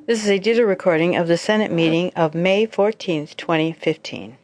This is a digital recording of the Senate meeting of May 14th, 2015.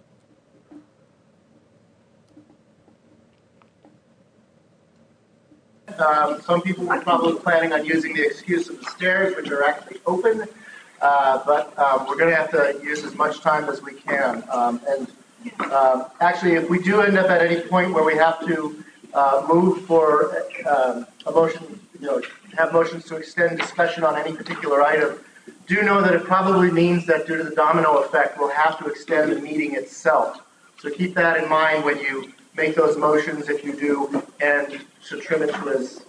Some people were probably planning on using the excuse of the stairs, which are actually open, but we're going to have to use as much time as we can. Actually, if we do end up at any point where we have to move for a motion, have motions to extend discussion on any particular item, do know that it probably means that due to the domino effect, we'll have to extend the meeting itself. So keep that in mind when you make those motions, if you do, and to trim it to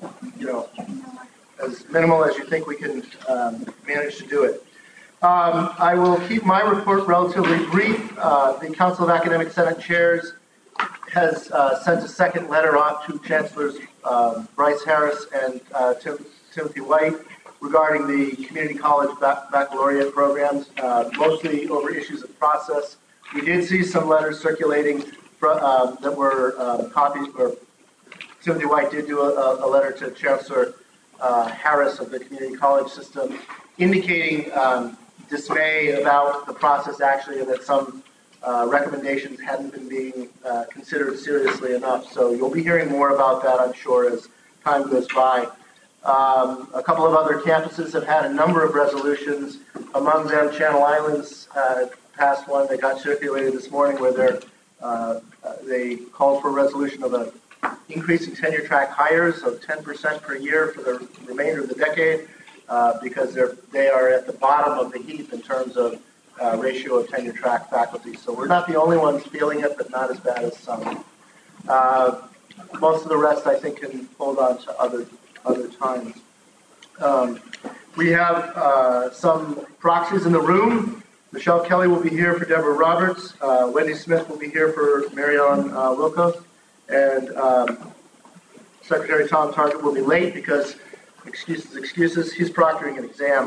as minimal as you think we can manage to do it. I will keep my report relatively brief. The Council of Academic Senate Chairs has sent a second letter off to Chancellors Bryce Harris and Timothy White regarding the community college baccalaureate programs, mostly over issues of process. We did see some letters circulating that were copied, or Timothy White did do a letter to Chancellor Harris of the community college system indicating dismay about the process actually, and that some recommendations hadn't been being considered seriously enough. So you'll be hearing more about that, I'm sure, as time goes by. A couple of other campuses have had a number of resolutions. Among them, Channel Islands passed one that got circulated this morning where they called for a resolution of an increase in tenure track hires of 10% per year for the remainder of the decade because they are at the bottom of the heap in terms of ratio of tenure track faculty. So we're not the only ones feeling it, but not as bad as some. Most of the rest, I think, can hold on to other times. We have some proxies in the room. Michelle Kelly will be here for Deborah Roberts. Wendy Smith will be here for Mary Ellen Wilkos. And Secretary Tom Target will be late because, excuses, he's proctoring an exam.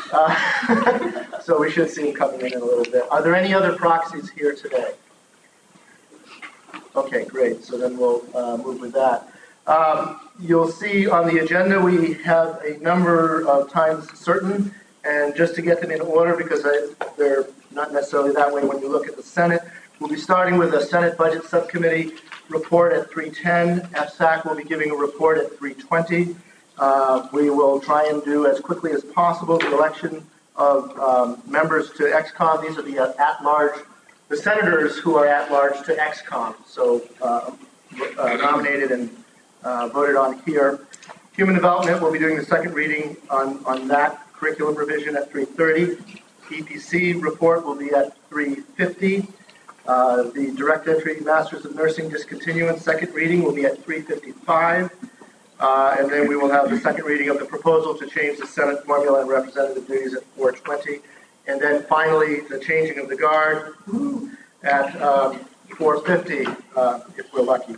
So we should see him coming in a little bit. Are there any other proxies here today? Okay, great. So then we'll move with that. You'll see on the agenda we have a number of times certain, and just to get them in order, because they're not necessarily that way when you look at the Senate, we'll be starting with a Senate Budget Subcommittee report at 3:10. FSAC will be giving a report at 3:20. We will try and do as quickly as possible the election of members to XCOM. These are the at-large, the senators who are at-large to XCOM, so nominated and voted on here. Human Development will be doing the second reading on that curriculum revision at 3:30. EPC report will be at 3:50. The Direct Entry Masters of Nursing Discontinuance second reading will be at 3:55. And then we will have the second reading of the proposal to change the Senate formula and representative duties at 4:20. And then finally, the changing of the guard at 4:50, if we're lucky.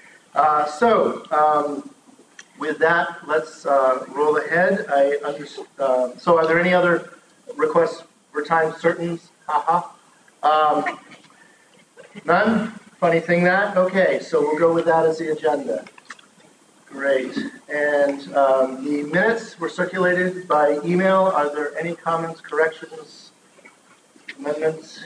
With that, let's roll ahead. So are there any other requests for time certain? None? Funny thing that? Okay, so we'll go with that as the agenda. Great. And the minutes were circulated by email. Are there any comments, corrections, amendments?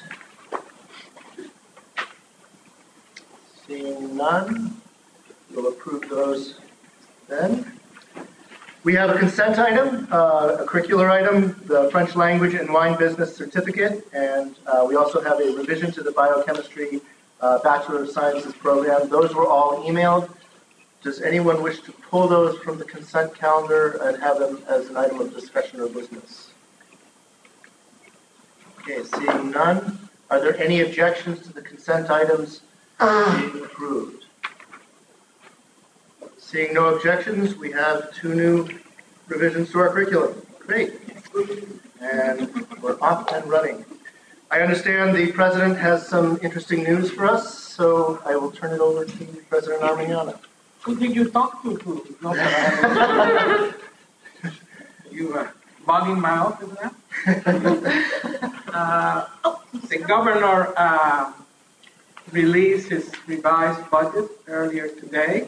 Seeing none, we'll approve those then. We have a consent item, a curricular item, the French language and wine business certificate, and we also have a revision to the biochemistry Bachelor of Sciences program. Those were all emailed. Does anyone wish to pull those from the consent calendar and have them as an item of discussion or business? Okay, seeing none. Are there any objections to the consent items being approved? Seeing no objections, we have 2 new revisions to our curriculum. Great. And we're off and running. I understand the President has some interesting news for us, so I will turn it over to President Armiñana. Who did you talk to? You bugging mouth, isn't that? The governor released his revised budget earlier today.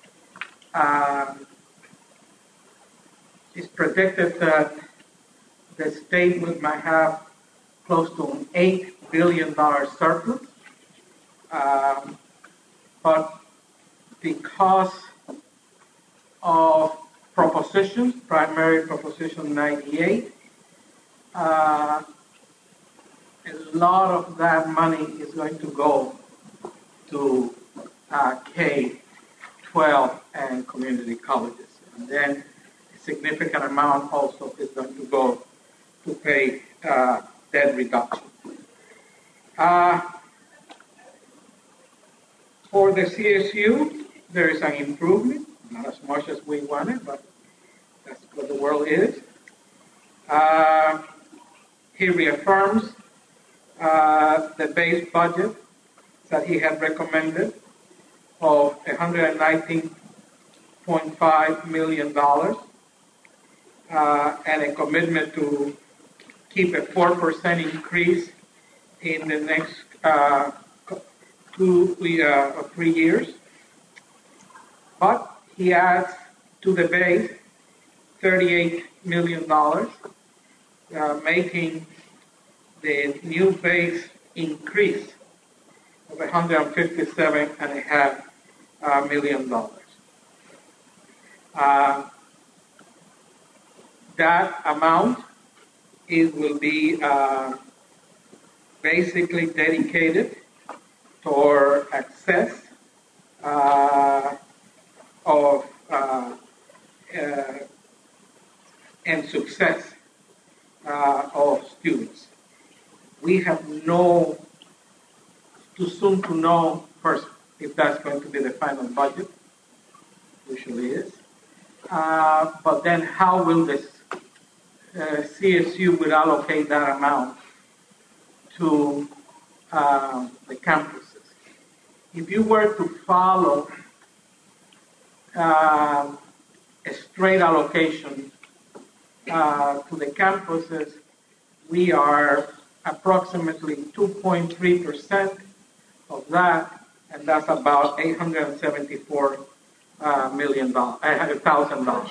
He's predicted that the state might have close to an $8 billion surplus. But because of propositions, primary proposition 98, a lot of that money is going to go to K-12 and community colleges. And then a significant amount also is going to go to pay debt reduction. For the CSU, there is an improvement, not as much as we wanted, but that's what the world is. He reaffirms the base budget that he had recommended of $119.5 million and a commitment to keep a 4% increase in the next 2 or 3 years. But he adds to the base $38 million, making the new base increase of $157.5 million. That amount will be basically dedicated for access of and success of students. We have too soon to know first if that's going to be the final budget, usually is. But then how will this CSU will allocate that amount to the campuses? If you were to follow a straight allocation to the campuses, we are approximately 2.3% of that, and that's about $874 million, $100,000.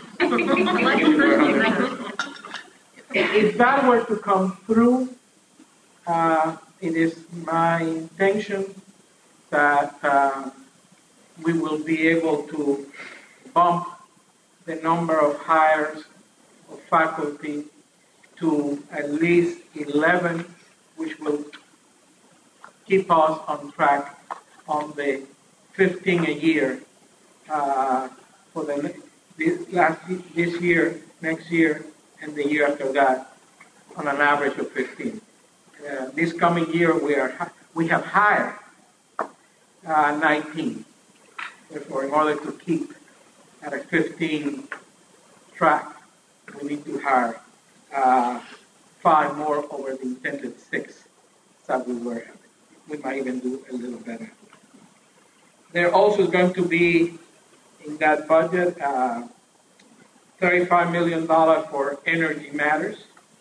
If that were to come through, it is my intention that we will be able to bump the number of hires of faculty to at least 11, which will keep us on track on the 15 a year for this year, next year, and the year after that, on an average of 15. This coming year, we have hired 19. Therefore, in order to keep at a 15 track, we need to hire 5 more over the intended 6 that we were having. We might even do a little better. There also is going to be in that budget $35 million for energy matters,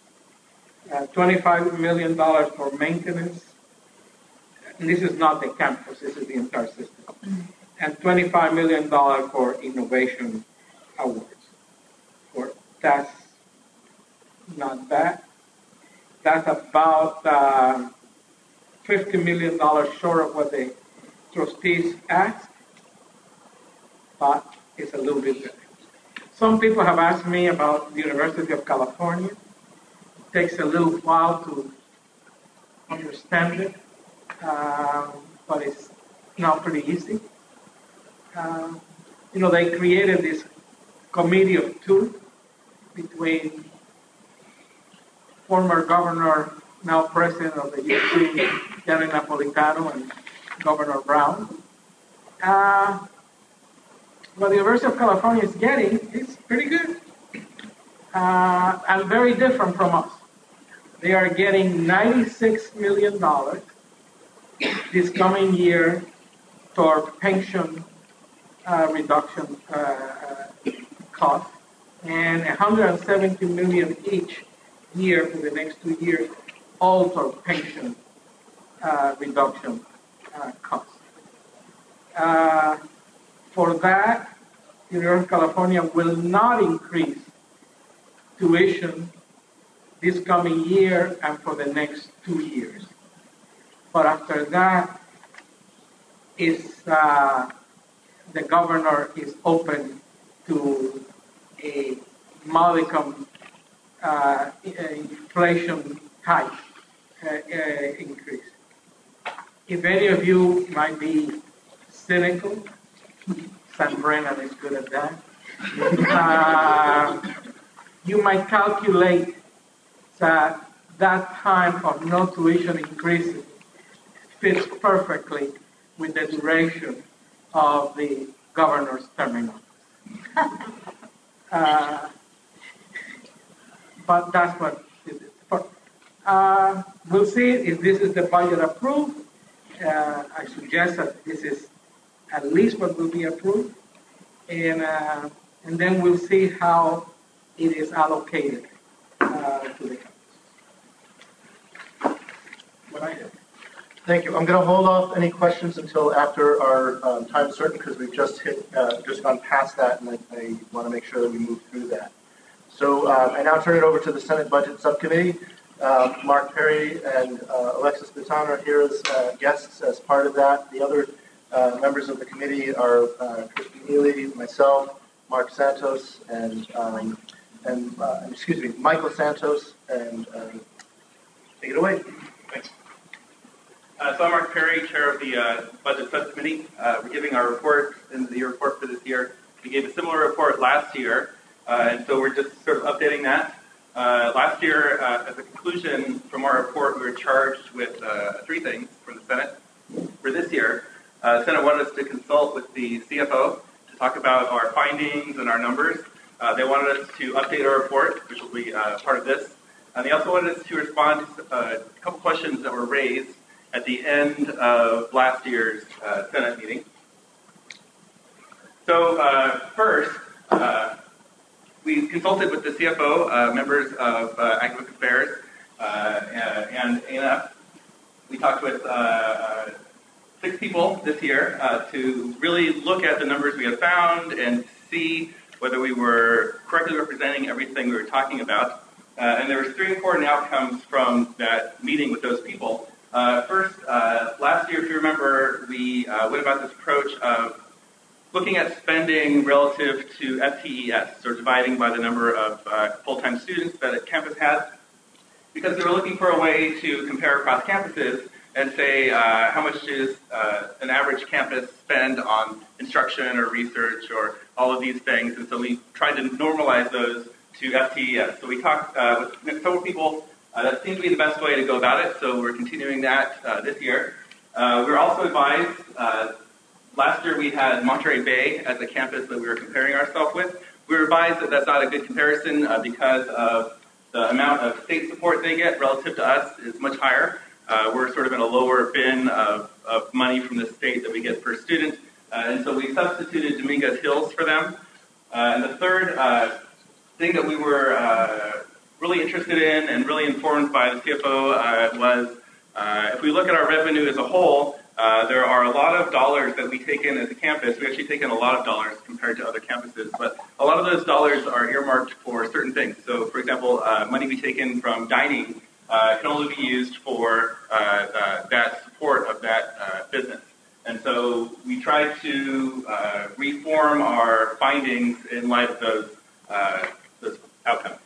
$25 million for maintenance. And this is not the campus, this is the entire system. And $25 million for innovation awards. That's not bad. That's about $50 million short of what the trustees asked, but it's a little bit better. Some people have asked me about the University of California. It takes a little while to understand it, but it's now pretty easy. They created this committee of 2 between former governor, now president of the UC, Jerry Napolitano, and Governor Brown. What the University of California is getting is pretty good and very different from us. They are getting $96 million this coming year toward pension reduction cost, and $170 million each year for the next 2 years, all toward pension reduction cost. For that, the University of California will not increase tuition this coming year and for the next 2 years. But after that, the governor is open to a modicum inflation type increase. If any of you might be cynical, San Brennan is good at that, you might calculate that time of no tuition increases fits perfectly with the duration of the governor's terminal. But that's what it is. We'll see if this is the budget approved. I suggest that this is at least what will be approved, and then we'll see how it is allocated to the campus. What I have. Thank you. I'm going to hold off any questions until after our time certain, because we've just gone past that, and I want to make sure that we move through that. So I now turn it over to the Senate Budget Subcommittee. Mark Perry and Alexis Baton are here as guests as part of that. The other members of the committee are Christy Neely, myself, Mark Santos, and Michael Santos, and take it away. Thanks. So I'm Mark Perry, chair of the Budget Subcommittee. We're giving our report, and the report for this year. We gave a similar report last year, and so we're just sort of updating that. Last year, as a conclusion from our report, we were charged with 3 things from the Senate. For this year, the Senate wanted us to consult with the CFO to talk about our findings and our numbers. They wanted us to update our report, which will be part of this. And they also wanted us to respond to a couple questions that were raised at the end of last year's Senate meeting. So first, we consulted with the CFO, members of Academic Affairs, and ANF. We talked with 6 people this year to really look at the numbers we had found and see whether we were correctly representing everything we were talking about. And there were 3 important outcomes from that meeting with those people. First, last year, if you remember, we went about this approach of looking at spending relative to FTES, or dividing by the number of full-time students that a campus has, because we were looking for a way to compare across campuses and say how much does an average campus spend on instruction or research or all of these things. And so we tried to normalize those to FTES. So we talked with several people. That seemed to be the best way to go about it, so we're continuing that this year. We were also advised, last year we had Monterey Bay as a campus that we were comparing ourselves with. We were advised that that's not a good comparison because of the amount of state support they get relative to us is much higher. We're sort of in a lower bin of money from the state that we get per student, and so we substituted Dominguez Hills for them. And the third thing that we were really interested in and really informed by the CFO was if we look at our revenue as a whole, there are a lot of dollars that we take in as a campus. We actually take in a lot of dollars compared to other campuses, but a lot of those dollars are earmarked for certain things. So, for example, money we take in from dining can only be used for that support of that business. And so we tried to reform our findings in light of those outcomes.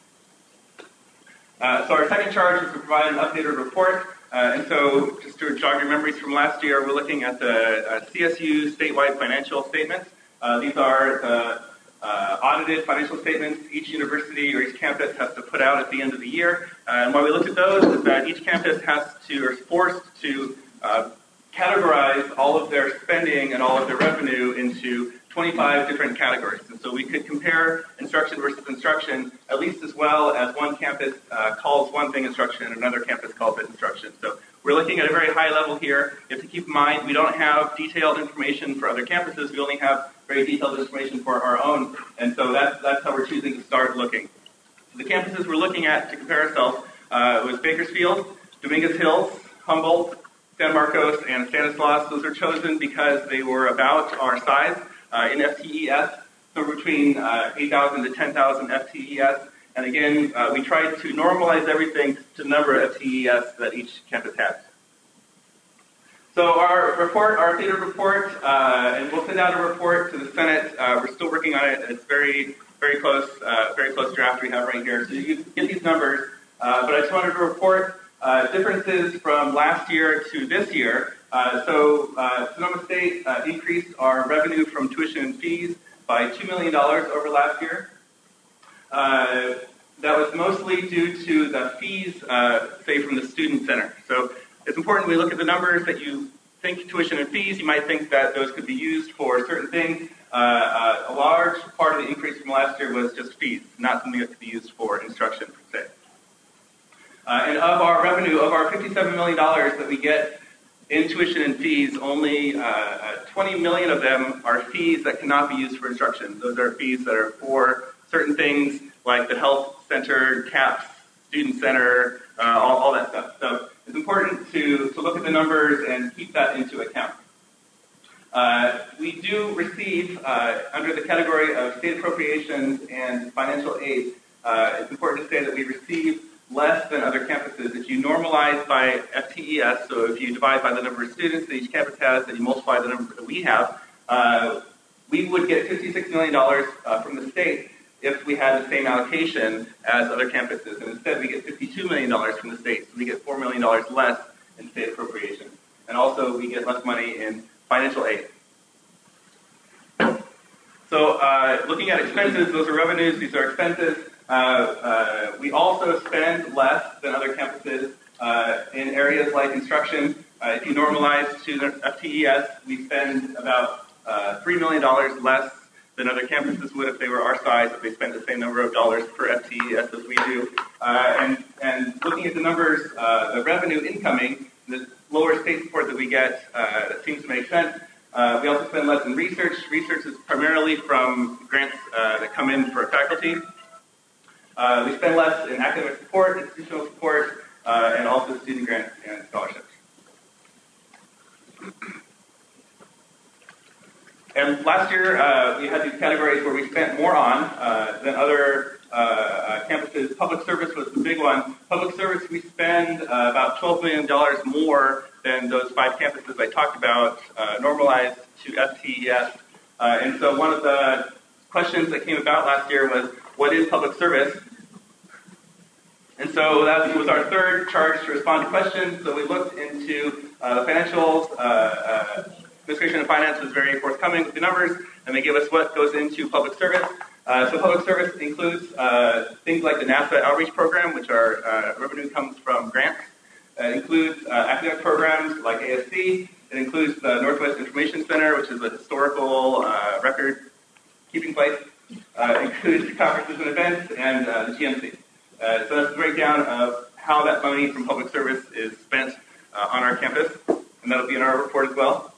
So our second charge is to provide an updated report. And so just to jog your memories from last year, we're looking at the CSU statewide financial statements. These are the audited financial statements each university or each campus has to put out at the end of the year. And why we looked at those is that each campus has to, or is forced to, categorize all of their spending and all of their revenue into 25 different categories. And so we could compare instruction versus instruction at least as well as one campus calls one thing instruction and another campus calls it instruction. So we're looking at a very high level here. You have to keep in mind we don't have detailed information for other campuses. We only have very detailed information for our own. And so that's how we're choosing to start looking. So the campuses we're looking at to compare ourselves was Bakersfield, Dominguez Hills, Humboldt, San Marcos, and Stanislaus. Those are chosen because they were about our size in FTES, somewhere between 8,000 to 10,000 FTES, And again, we tried to normalize everything to the number of FTES that each campus has. So our report, our updated report, and we'll send out a report to the Senate. We're still working on it. It's very close draft we have right here. So you can get these numbers. But I just wanted to report differences from last year to this year. So Sonoma State increased our revenue from tuition and fees by $2 million over last year. That was mostly due to the fees, say, from the student center. So it's important we look at the numbers that you think tuition and fees. You might think that those could be used for certain things. A large part of the increase from last year was just fees, not something that could be used for instruction per se. And of our revenue, of our $57 million that we get in tuition and fees, only 20 million of them are fees that cannot be used for instruction. Those are fees that are for certain things like the health center, CAPS, student center, all that stuff. So it's important to look at the numbers and keep that into account. We do receive, under the category of state appropriations and financial aid, it's important to say that we receive less than other campuses. If you normalize by FTES, so if you divide by the number of students that each campus has and you multiply the number that we have, we would get $56 million from the state if we had the same allocation as other campuses. And instead, we get $52 million from the state. So we get $4 million less in state appropriation. And also, we get less money in financial aid. So looking at expenses, those are revenues, these are expenses. We also spend less than other campuses in areas like instruction. If you normalize to the FTES, we spend about $3 million less than other campuses would if they were our size, if they spent the same number of dollars per FTES as we do. And looking at the numbers, the revenue incoming, the lower state support that we get, that seems to make sense. We also spend less in research. Research is primarily from grants that come in for faculty. We spend less in academic support, institutional support, and also student grants and scholarships. And last year, we had these categories where we spent more on than other campuses. Public service was the big one. Public service, we spend about $12 million more than those 5 campuses I talked about, normalized to FTES. And so one of the questions that came about last year was, what is public service? And so that was our third charge to respond to questions. So we looked into the financials. Administration of Finance was very forthcoming with the numbers, and they give us what goes into public service. So public service includes things like the NASA outreach program, which our revenue comes from grants. It includes academic programs like ASC. It includes the Northwest Information Center, which is a historical record-keeping place. It includes conferences and events, and the GMC. So that's the breakdown of how that money from public service is spent on our campus, and that'll be in our report as well.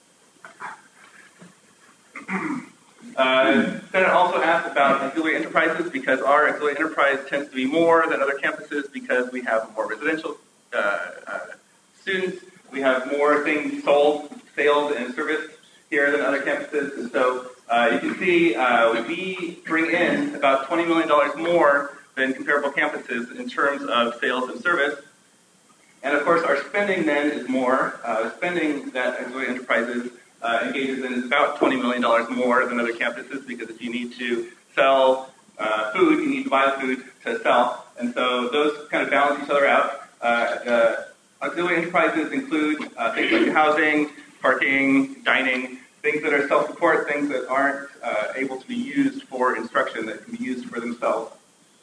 Senate also asked about auxiliary enterprises because our auxiliary enterprise tends to be more than other campuses because we have more residential students. We have more things sold, sales, and serviced here than other campuses. And so you can see we bring in about $20 million more than comparable campuses in terms of sales and service. And of course, our spending then is more. Spending that auxiliary enterprises engages in is about $20 million more than other campuses because if you need to sell food, you need to buy food to sell. And so those kind of balance each other out. The auxiliary enterprises include things like housing, parking, dining, things that are self-support, things that aren't able to be used for instruction, that can be used for themselves.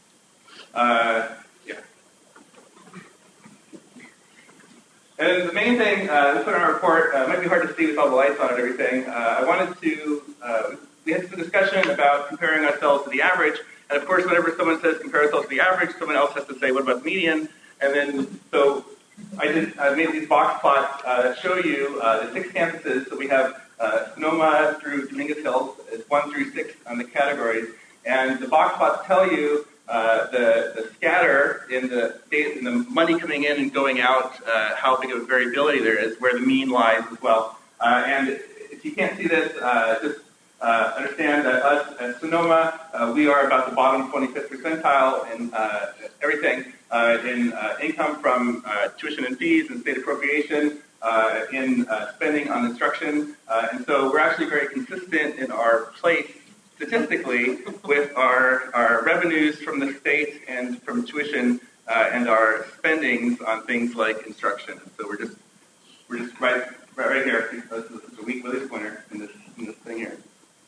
And the main thing we put in our report, it might be hard to see with all the lights on and everything. I wanted to, we had some discussion about comparing ourselves to the average. And of course, whenever someone says compare ourselves to the average, someone else has to say, what about the median? And then, so I made these box plots that show you the 6 campuses. So we have Sonoma through Dominguez Hills, it's 1 through 6 on the categories. And the box plots tell you the scatter in the money coming in and going out, how big of a variability there is, where the mean lies as well. And if you can't see this, just understand that us at Sonoma, we are about the bottom 25th percentile in everything, in income from tuition and fees and state appropriation, in spending on instruction. And so we're actually very consistent in our place statistically with our revenues from the state and from tuition and our spendings on things like instruction. So we're just right here. This is a weak Willie's pointer in this thing here.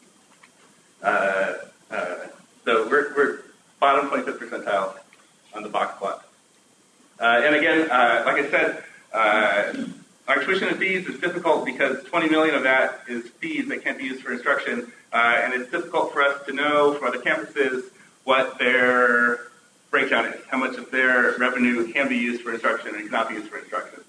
So we're bottom 25th percentile on the box plot. And again, like I said, our tuition and fees is difficult because 20 million of that is fees that can't be used for instruction, and it's difficult for us to know from other campuses what their breakdown is, how much of their revenue can be used for instruction and cannot be used for instruction.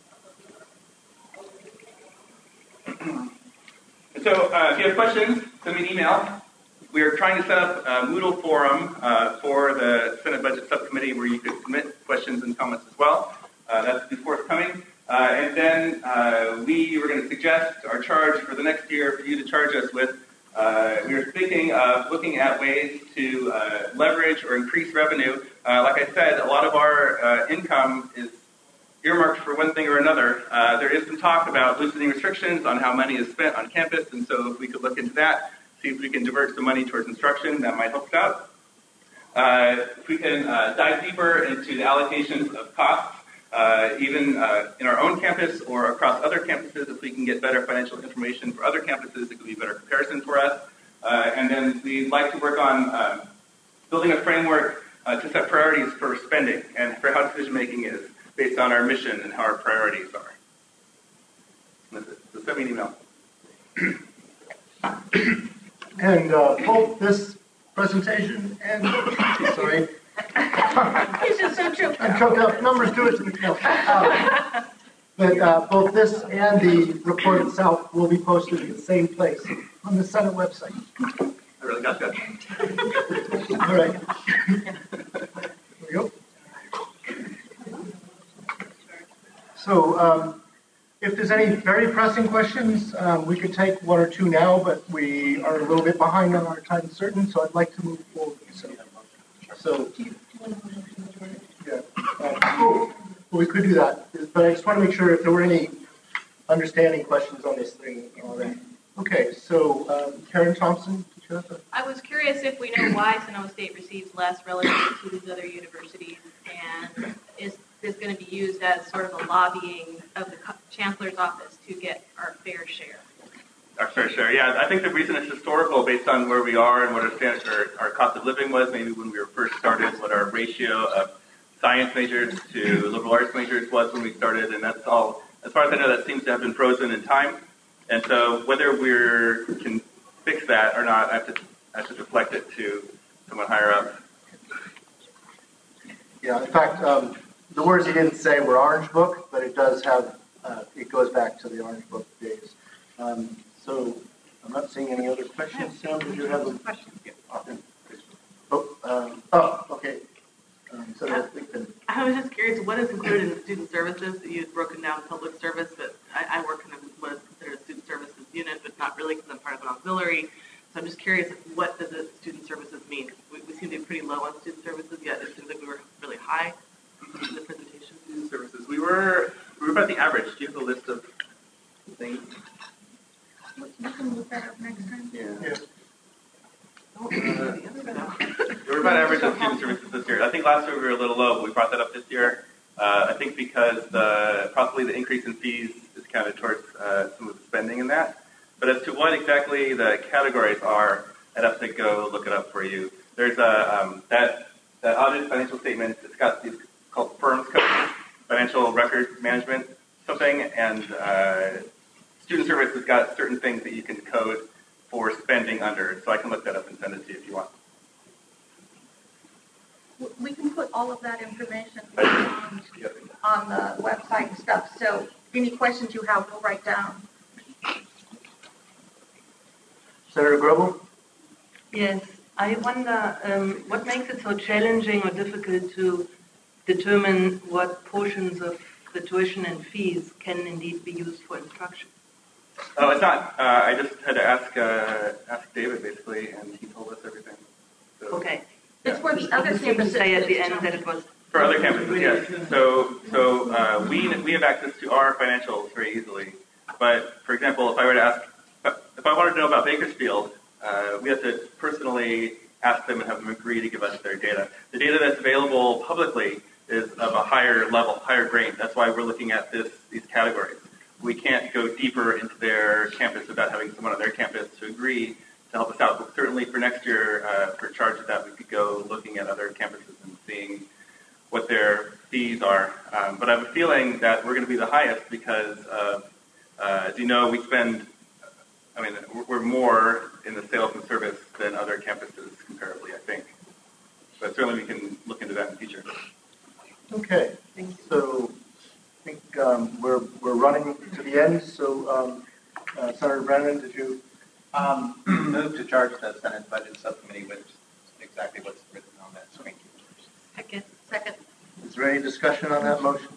And so if you have questions, send me an email. We are trying to set up a Moodle forum for the Senate Budget Subcommittee where you could submit questions and comments as well. That's be forthcoming. And then we were going to suggest our charge for the next year for you to charge us with. We were thinking of looking at ways to leverage or increase revenue. Like I said, a lot of our income is earmarked for one thing or another. There is some talk about loosening restrictions on how money is spent on campus, and so if we could look into that, see if we can divert some money towards instruction, that might help us out. If we can dive deeper into the allocations of costs, even in our own campus or across other campuses, if we can get better financial information for other campuses, it could be a better comparison for us. And then we'd like to work on building a framework to set priorities for spending and for how decision-making is based on our mission and how our priorities are. That's it. So send me an email. And both this presentation and, sorry. He's just so choked I'm choked up. Numbers do it to me. No. But both this and the report itself will be posted in the same place on the Senate website. I really got that. All right. There we go. So if there's any very pressing questions, we could take one or two now, but we are a little bit behind on our time certain, so I'd like to move forward. So yeah. Well, we could do that, but I just want to make sure if there were any understanding questions on this thing already. Okay, so Karen Thompson. I was curious if we know why Sonoma State receives less relative to these other universities, and is this going to be used as sort of a lobbying of the chancellor's office to get our fair share? Our fair share, yeah. I think the reason it's historical based on where we are and what our cost of living was, maybe when we were first started, what our ratio of science majors to liberal arts majors was when we started, and that's all, as far as I know, that seems to have been frozen in time. And so whether we can fix that or not, I have to deflect it to someone higher up. Yeah, in fact, the words he didn't say were Orange Book, but it does have, it goes back to the Orange Book days. So I'm not seeing any other questions. Sam, did you have a question? Oh, okay. I was just curious, what is included in the student services? You had broken down public service, but I work in what is considered a student services unit, but not really because I'm part of an auxiliary. So I'm just curious, what does the student services mean? We seem to be pretty low on student services, yet it seems like we were really high in the presentation. Student services. We were about the average. Do you have a list of things? You can look that up next time. Yeah. We're about average on student services this year. I think last year we were a little low, but we brought that up this year. I think because possibly the increase in fees is counted towards some of the spending in that. But as to what exactly the categories are, I'd have to go look it up for you. There's that audit financial statement. It's got these called firms code, financial record management something, and student service has got certain things that you can code for spending under. So I can look that up and send it to you if you want. We can put all of that information on the website and stuff. So any questions you have, we'll write down. Senator Grobel? Yes, I wonder what makes it so challenging or difficult to determine what portions of the tuition and fees can indeed be used for instruction? Oh, it's not. I just had to ask David, basically, and he told us everything. So, Okay. It's for the other You can campuses. say at the end that it was. for other campuses, yes. So we have access to our financials very easily. But, for example, if I were to ask, if I wanted to know about Bakersfield, we have to personally ask them and have them agree to give us their data. The data that's available publicly is of a higher level, higher grain. That's why we're looking at these categories. We can't go deeper into their campus without having someone on their campus to agree to help us out. But certainly for next year, for charge of that, we could go looking at other campuses and seeing what their fees are. But I have a feeling that we're going to be the highest because of, as you know, we're more in the sales and service than other campuses comparably, I think. But certainly we can look into that in the future. Okay, so I think we're running to the end. So Senator Brennan, did you? Move to charge the Senate Budget Subcommittee with exactly what's written on that screen. Second. Is there any discussion on that motion?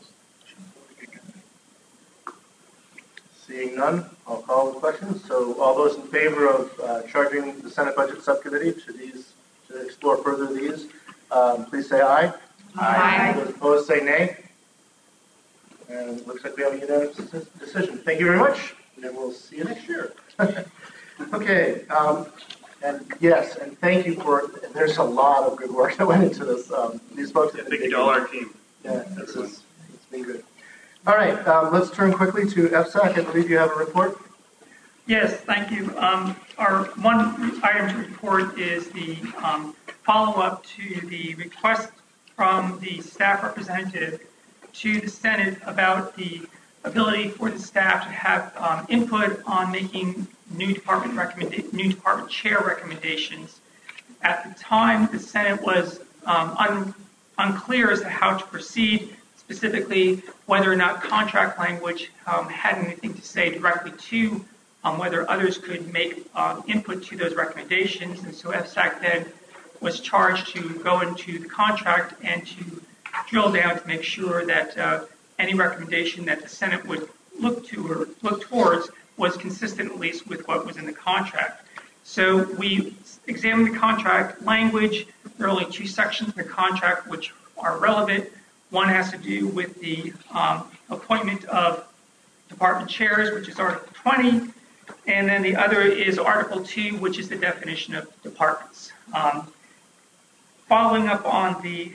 Seeing none, I'll call the question. So all those in favor of charging the Senate Budget Subcommittee to explore further these, please say aye. Aye. Those opposed say nay. And it looks like we have a unanimous decision. Thank you very much, and we'll see you next year. Okay, and yes, and thank you there's a lot of good work that went into this. These folks have been Thank you to all our team. Yeah, it's been good. All right, let's turn quickly to FSAC. I believe you have a report. Yes, thank you. Our one item to report is the follow-up to the request from the staff representative to the Senate about the ability for the staff to have input on making new department chair recommendations. At the time, the Senate was unclear as to how to proceed, specifically whether or not contract language had anything to say directly to whether others could make input to those recommendations. And so FSAC then was charged to go into the contract and to drill down to make sure that any recommendation that the Senate would look to or look towards was consistent at least with what was in the contract. So we examined the contract language. There are only two sections of the contract which are relevant. One has to do with the appointment of department chairs, which is Article 20, and then the other is Article 2, which is the definition of departments. Following up on the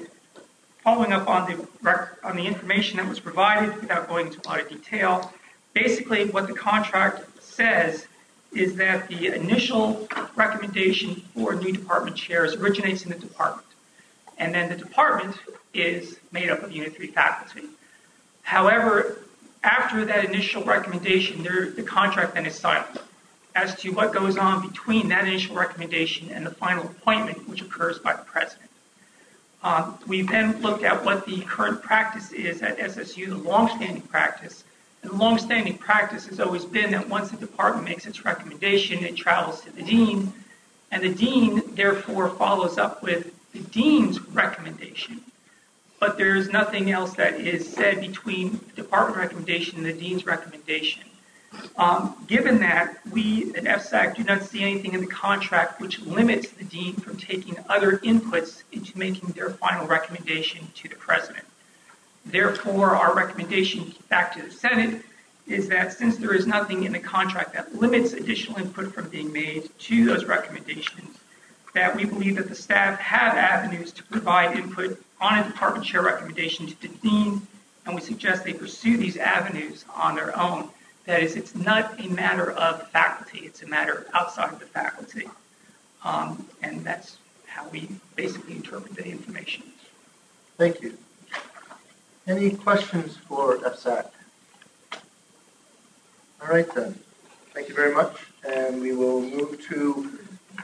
information that was provided, without going into a lot of detail, basically what the contract says is that the initial recommendation for new department chairs originates in the department, and then the department is made up of Unit 3 faculty. However, after that initial recommendation, the contract then is silent as to what goes on between that initial recommendation and the final appointment, which occurs by the president. We then looked at what the current practice is at SSU, the longstanding practice. And the longstanding practice has always been that once the department makes its recommendation, it travels to the dean, and the dean therefore follows up with the dean's recommendation. But there is nothing else that is said between the department recommendation and the dean's recommendation. Given that, we at FSAC do not see anything in the contract which limits the dean from taking other inputs into making their final recommendation to the president. Therefore, our recommendation back to the Senate is that since there is nothing in the contract that limits additional input from being made to those recommendations, that we believe that the staff have avenues to provide input on a department chair recommendation to the dean, and we suggest they pursue these avenues on their own. That is, it's not a matter of faculty, it's a matter outside of the faculty. And that's how we basically interpret the information. Thank you. Any questions for FSAC? All right then. Thank you very much. And we will move to,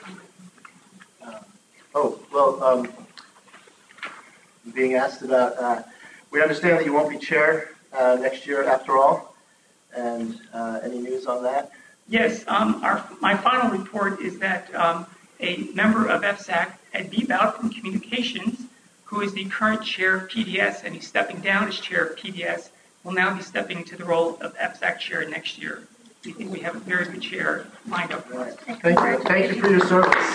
being asked about, we understand that you won't be chair next year after all. And any news on that? Yes, my final report is that a member of FSAC, Ed Bebout from Communications, who is the current chair of PDS, and he's stepping down as chair of PDS, will now be stepping into the role of FSAC chair next year. we think we have a very good chair lined up for us. Thank you. Thank you for your service.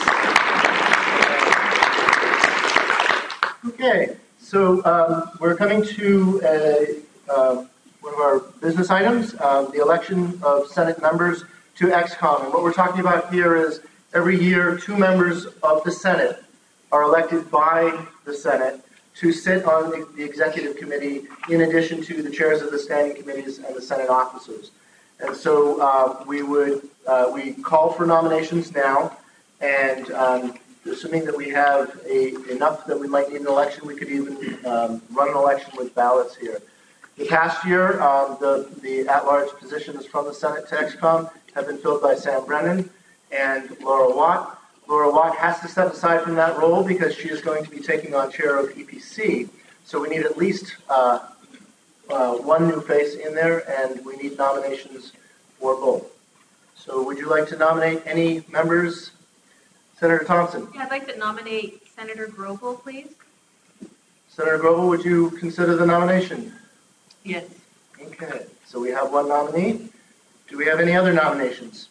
Okay, so we're coming to one of our business items, the election of Senate members to XCOM. And what we're talking about here is every year 2 members of the Senate are elected by the Senate to sit on the executive committee in addition to the chairs of the standing committees and the Senate officers. And so we call for nominations now, and assuming that we have enough that we might need an election, we could even run an election with ballots here. The past year, the at-large positions from the Senate to XCOM have been filled by Sam Brennan and Laura Watt. Laura Watt has to step aside from that role because she is going to be taking on chair of EPC. So we need at least one new face in there, and we need nominations for both. So would you like to nominate any members? Senator Thompson. Yeah, I'd like to nominate Senator Grobel, please. Senator Grobel, would you consider the nomination? Yes. Okay, so we have one nominee. Do we have any other nominations?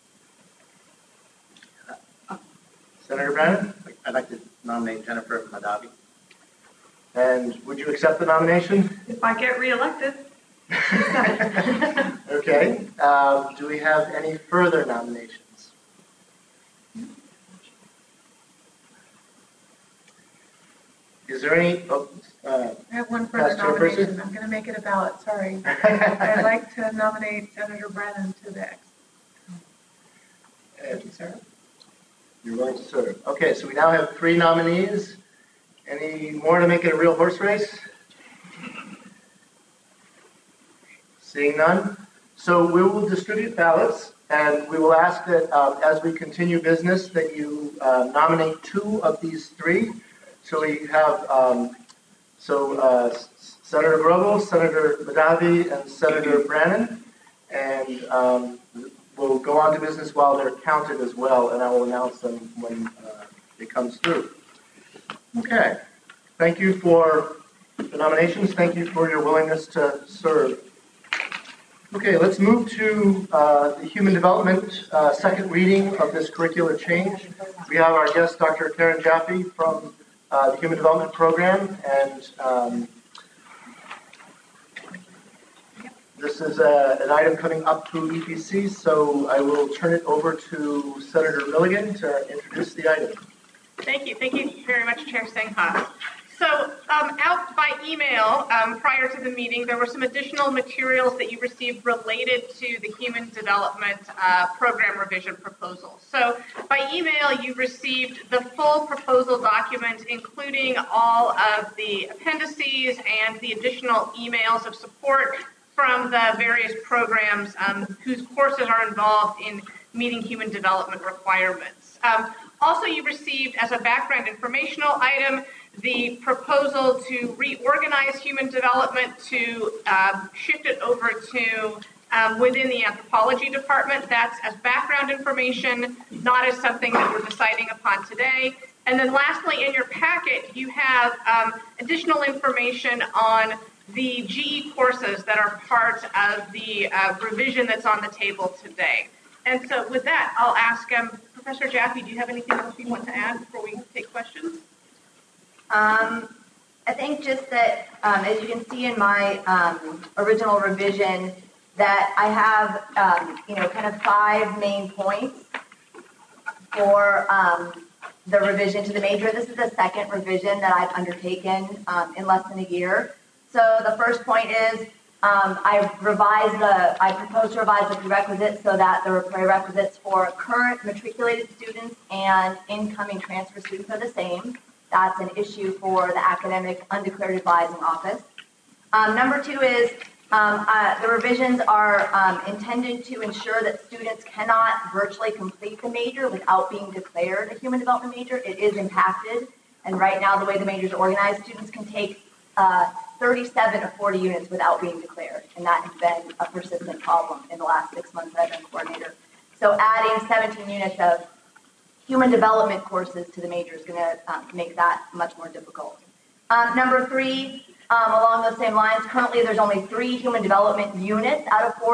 Senator Brennan? I'd like to nominate Jennifer Madavi. And would you accept the nomination? If I get reelected. Okay. Do we have any further nominations? Is there any? I have one further nomination. I'm going to make it a ballot. Sorry. I'd like to nominate Senator Brennan to the X. Would you serve? You're willing to serve. Okay, so we now have 3 nominees. Any more to make it a real horse race? Seeing none. So we will distribute ballots, and we will ask that as we continue business that you nominate 2 of these 3. So we have Senator Grobel, Senator Madavi, and Senator Brannan, and we'll go on to business while they're counted as well, and I will announce them when it comes through. Okay. Thank you for the nominations. Thank you for your willingness to serve. Okay, let's move to the Human Development second reading of this curricular change. We have our guest, Dr. Karen Jaffe from the Human Development Program, and this is an item coming up through EPC, so I will turn it over to Senator Milligan to introduce the item. Thank you very much, Chair Sengha. So out by email prior to the meeting, there were some additional materials that you received related to the Human Development Program revision proposal. So by email, you received the full proposal document, including all of the appendices and the additional emails of support from the various programs whose courses are involved in meeting human development requirements. Also, you received, as a background informational item, the proposal to reorganize human development to shift it over to within the anthropology department. That's as background information, not as something that we're deciding upon today. And then lastly, in your packet, you have additional information on the GE courses that are part of the revision that's on the table today. And so with that, I'll ask Professor Jaffe, do you have anything else you want to add before we take questions? I think just that, as you can see in my original revision, that I have, kind of 5 main points for the revision to the major. This is the second revision that I've undertaken in less than a year. So the first point is I propose to revise the prerequisites so that the prerequisites for current matriculated students and incoming transfer students are the same. That's an issue for the academic undeclared advising office. Number 2 is the revisions are intended to ensure that students cannot virtually complete the major without being declared a human development major. It is impacted, and right now the way the majors are organized, students can take 37 of 40 units without being declared, and that has been a persistent problem in the last 6 months that I've been coordinator. So adding 17 units of human development courses to the major is going to make that much more difficult. Number 3, along those same lines, currently there's only 3 human development units out of 40.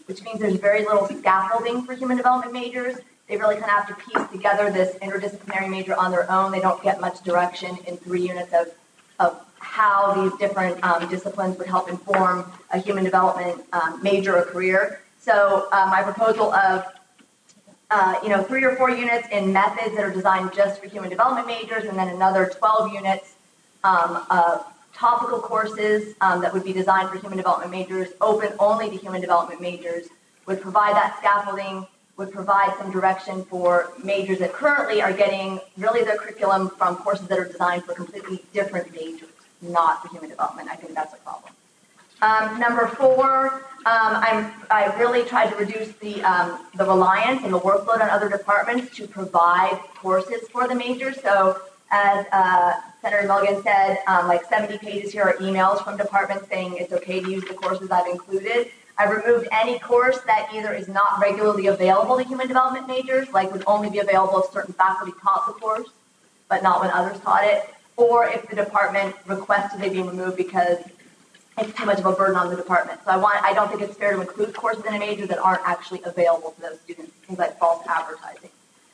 which means there's very little scaffolding for human development majors. They really kind of have to piece together this interdisciplinary major on their own. They don't get much direction in 3 units of how these different disciplines would help inform a human development major or career. So my proposal of 3 or 4 units in methods that are designed just for human development majors, and then another 12 units of topical courses that would be designed for human development majors, open only to human development majors, would provide that scaffolding, would provide some direction for majors that currently are getting really their curriculum from courses that are designed for completely different majors, not for human development. I think that's a problem. Number 4, I really tried to reduce the reliance and the workload on other departments to provide courses for the majors. So as Senator Milligan said, like 70 pages here are emails from departments saying it's okay to use the courses I've included. I removed any course that either is not regularly available to human development majors, like would only be available if certain faculty taught the course, but not when others taught it, or if the department requested they be removed because it's too much of a burden on the department. So I don't think it's fair to include courses in a major that aren't actually available to those students, things like false advertising.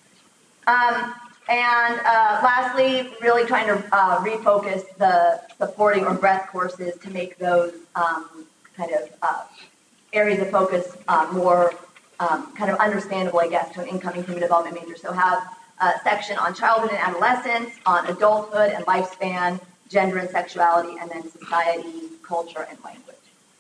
Lastly, really trying to refocus the supporting or breadth courses to make those areas of focus more kind of understandable, I guess, to an incoming human development major. So have a section on childhood and adolescence, on adulthood and lifespan, gender and sexuality, and then society, culture, and language.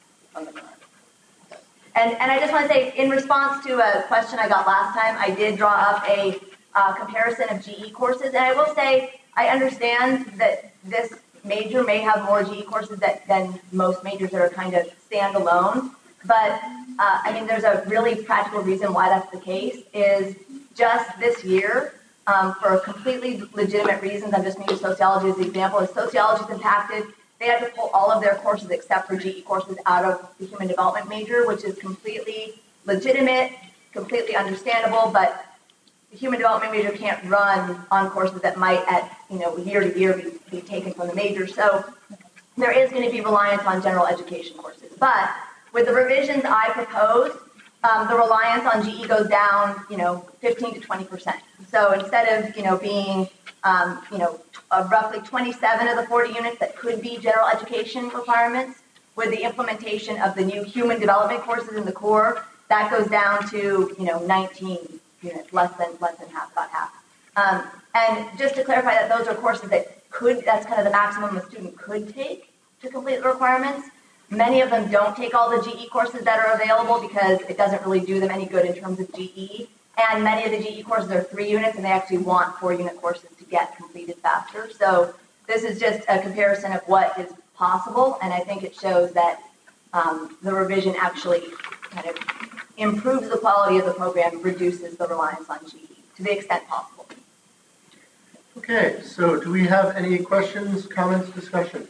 And I just want to say, in response to a question I got last time, I did draw up a comparison of GE courses, and I will say I understand that this major may have more GE courses than most majors that are kind of standalone, but I mean, there's a really practical reason why that's the case, is just this year, for completely legitimate reasons, I'm just going to use sociology as an example, as sociology is impacted, they had to pull all of their courses except for GE courses out of the human development major, which is completely legitimate, completely understandable, but the human development major can't run on courses that might year to year be taken from the major. So there is going to be reliance on general education courses. But with the revisions I proposed, the reliance on GE goes down, 15 to 20%. So instead of, being, roughly 27 of the 40 units that could be general education requirements, with the implementation of the new human development courses in the core, that goes down to, 19 units, less than half, about half. And just to clarify that those are courses that's kind of the maximum a student could take to complete the requirements. Many of them don't take all the GE courses that are available because it doesn't really do them any good in terms of GE. And many of the GE courses are 3 units, and they actually want 4-unit courses to get completed faster. So this is just a comparison of what is possible, and I think it shows that the revision actually kind of improves the quality of the program, reduces the reliance on GE to the extent possible. Okay, so do we have any questions, comments, discussion?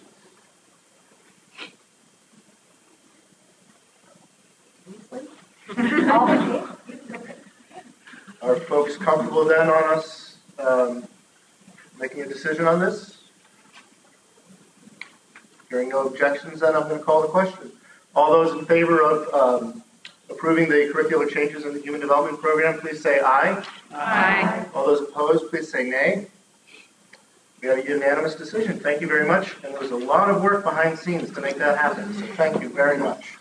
Are folks comfortable then on us making a decision on this? Hearing no objections, then I'm going to call the question. All those in favor of approving the curricular changes in the Human Development Program, please say aye. Aye. All those opposed, please say nay. We have a unanimous decision. Thank you very much. And there was a lot of work behind the scenes to make that happen, so thank you very much.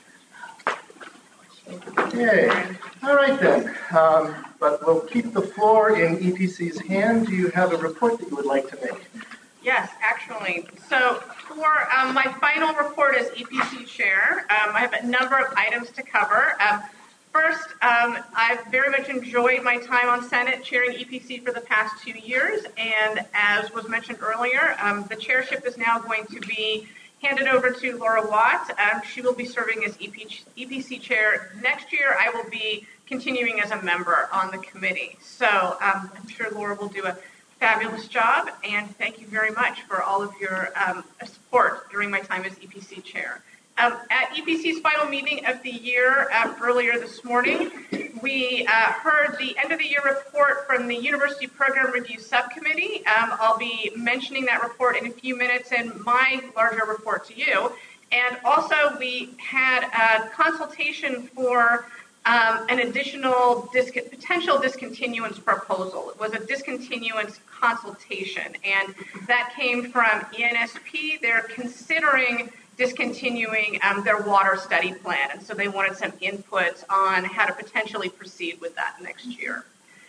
Okay. All right then. But we'll keep the floor in EPC's hand. Do you have a report that you would like to make? Yes, actually. So for my final report as EPC chair, I have a number of items to cover. First, I've very much enjoyed my time on Senate chairing EPC for the past 2 years, and as was mentioned earlier, the chairship is now going to be handed over to Laura Watt. She will be serving as EPC chair. Next year, I will be continuing as a member on the committee. So I'm sure Laura will do a fabulous job, and thank you very much for all of your support during my time as EPC chair. At EPC's final meeting of the year earlier this morning, we heard the end of the year report from the University Program Review Subcommittee. I'll be mentioning that report in a few minutes in my larger report to you. And also we had a consultation for an additional potential discontinuance proposal. It was a discontinuance consultation, and that came from ENSP. They're considering discontinuing their water study plan, and so they wanted some input on how to potentially proceed with that next year.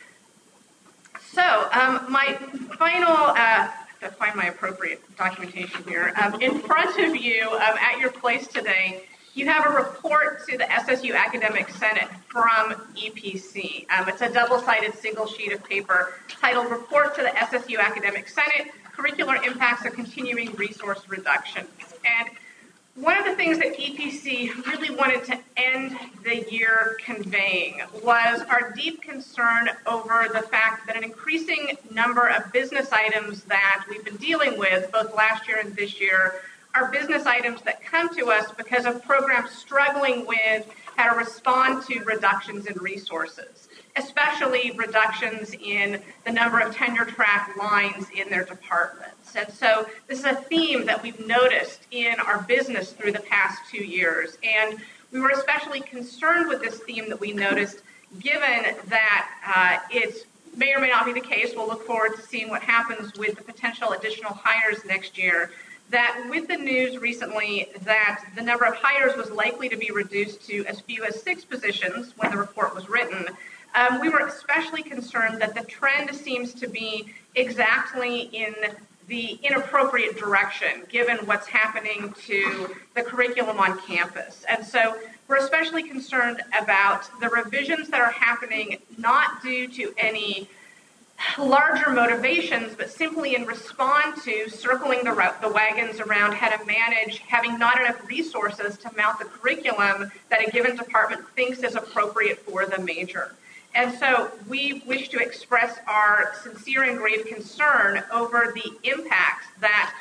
So my final, I have to find my appropriate documentation here. In front of you, at your place today, you have a report to the SSU Academic Senate from EPC. It's a double-sided single sheet of paper titled Report to the SSU Academic Senate, Curricular Impacts of Continuing Resource Reductions. And one of the things that EPC really wanted to end the year conveying was our deep concern over the fact that an increasing number of business items that we've been dealing with, both last year and this year, are business items that come to us because of programs struggling with how to respond to reductions in resources, especially reductions in the number of tenure track lines in their departments. And so this is a theme that we've noticed in our business through the past 2 years. And we were especially concerned with this theme that we noticed, given that it may or may not be the case. We'll look forward to seeing what happens with the potential additional hires next year. That with the news recently that the number of hires was likely to be reduced to as few as 6 positions when the report was written, we were especially concerned that the trend seems to be exactly in the inappropriate direction, given what's happening to the curriculum on campus. And so we're especially concerned about the revisions that are happening, not due to any larger motivations, but simply in response to circling the wagons around how to manage having not enough resources to mount the curriculum that a given department thinks is appropriate for the major. And so we wish to express our sincere and grave concern over the impacts that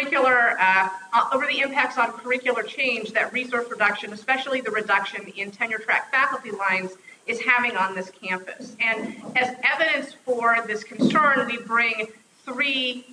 over the impacts on curricular change that resource reduction, especially the reduction in tenure track faculty lines, is having on this campus. And as evidence for this concern, we bring 3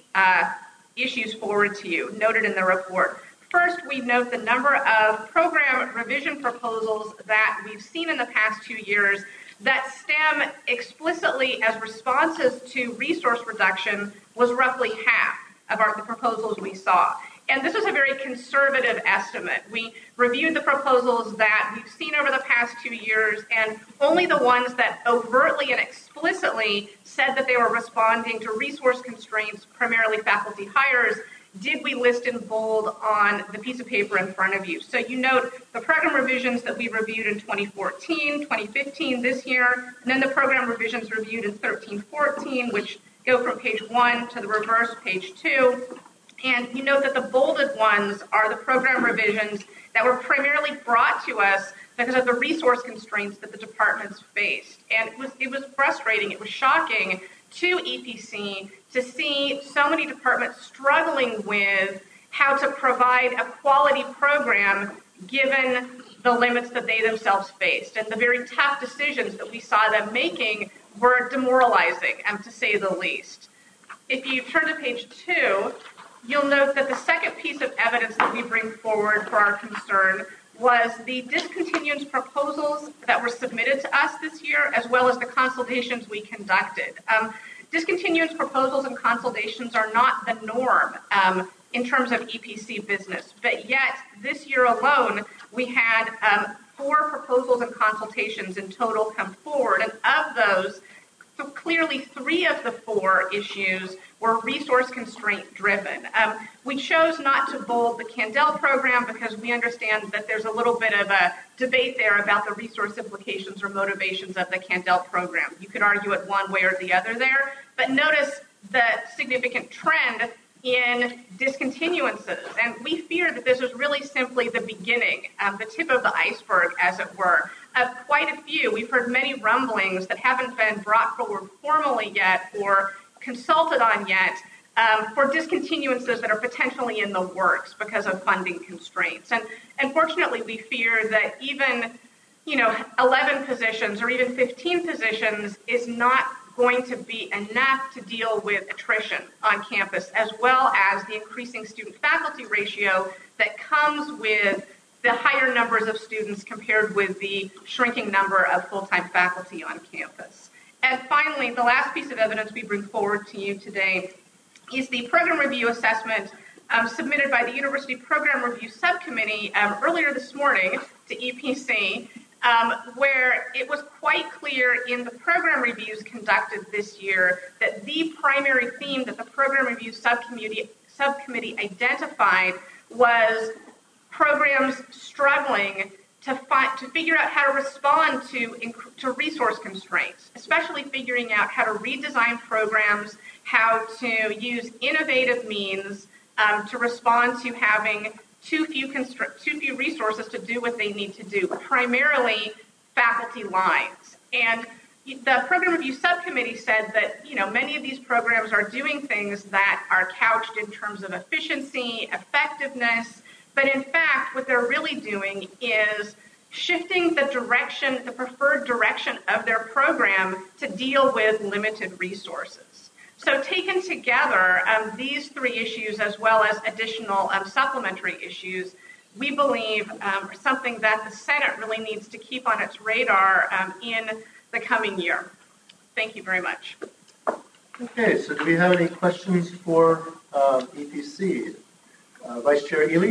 issues forward to you, noted in the report. First, we note the number of program revision proposals that we've seen in the past 2 years that stem explicitly as responses to resource reduction was roughly half of the proposals we saw. And this is a very conservative estimate. We reviewed the proposals that we've seen over the past 2 years, and only the ones that overtly and explicitly said that they were responding to resource constraints, primarily faculty hires, did we list in bold on the piece of paper in front of you. So you note the program revisions that we reviewed in 2014, 2015 this year, and then the program revisions reviewed in 13-14, which go from page 1 to the reverse, page 2. And you note that the bolded ones are the program revisions that were primarily brought to us because of the resource constraints that the departments faced. And it was frustrating, it was shocking to EPC to see so many departments struggling with how to provide a quality program given the limits that they themselves faced. And the very tough decisions that we saw them making were demoralizing, to say the least. If you turn to page 2, you'll note that the second piece of evidence that we bring forward for our concern was the discontinuance proposals that were submitted to us this year, as well as the consultations we conducted. Discontinuance proposals and consultations are not the norm in terms of EPC business, but yet this year alone, we had 4 proposals and consultations in total come forward, and of those, clearly 3 of the 4 issues were resource constraint driven. We chose not to bold the Candel program because we understand that there's a little bit of a debate there about the resource implications or motivations of the Candel program. You could argue it one way or the other there, but notice the significant trend in discontinuances. And we fear that this is really simply the beginning, the tip of the iceberg, as it were, of quite a few. We've heard many rumblings that haven't been brought forward formally yet or consulted on yet for discontinuances that are potentially in the works because of funding constraints. And unfortunately, we fear that even 11 positions or even 15 positions is not going to be enough to deal with attrition on campus, as well as the increasing student-faculty ratio that comes with the higher numbers of students compared with the shrinking number of full-time faculty on campus. And finally, the last piece of evidence we bring forward to you today is the program review assessment submitted by the University Program Review Subcommittee earlier this morning to EPC, where it was quite clear in the program reviews conducted this year that the primary theme that the Program Review Subcommittee identified was programs struggling to figure out how to respond to resource constraints, especially figuring out how to redesign programs, how to use innovative means to respond to having too few resources to do what they need to do, primarily faculty lines. And the Program Review Subcommittee said that, many of these programs are doing things that are couched in terms of efficiency, effectiveness, but in fact, what they're really doing is shifting the preferred direction of their program to deal with limited resources. So taken together, these three issues, as well as additional supplementary issues, we believe are something that the Senate really needs to keep on its radar in the coming year. Thank you very much. Okay, so do we have any questions for EPC? Vice Chair Ely?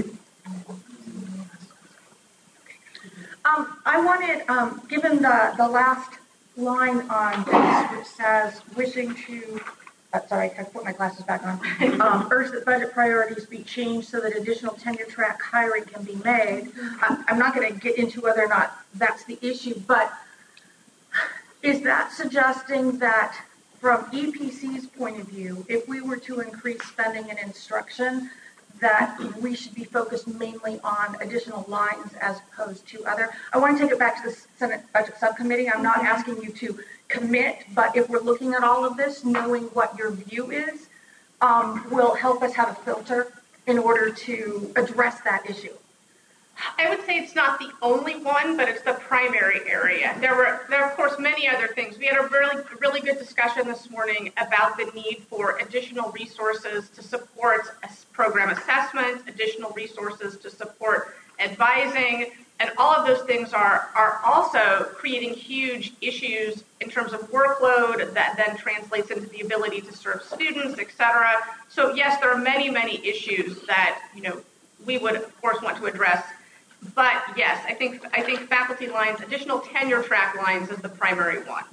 I wanted, given the last line on this, which says, wishing to, sorry, I put my glasses back on, urge that budget priorities be changed so that additional tenure track hiring can be made. I'm not going to get into whether or not that's the issue, but is that suggesting that from EPC's point of view, if we were to increase spending in instruction, that we should be focused mainly on additional lines as opposed to other? I want to take it back to the Senate Budget Subcommittee. I'm not asking you to commit, but if we're looking at all of this, knowing what your view is, will help us have a filter in order to address that issue. I would say it's not the only one, but it's the primary area. There are, of course, many other things. We had a really good discussion this morning about the need for additional resources to support program assessment, additional resources to support advising, and all of those things are also creating huge issues in terms of workload that then translates into the ability to serve students, et cetera. So yes, there are many, many issues that we would, of course, want to address. But yes, I think faculty lines, additional tenure track lines is the primary one.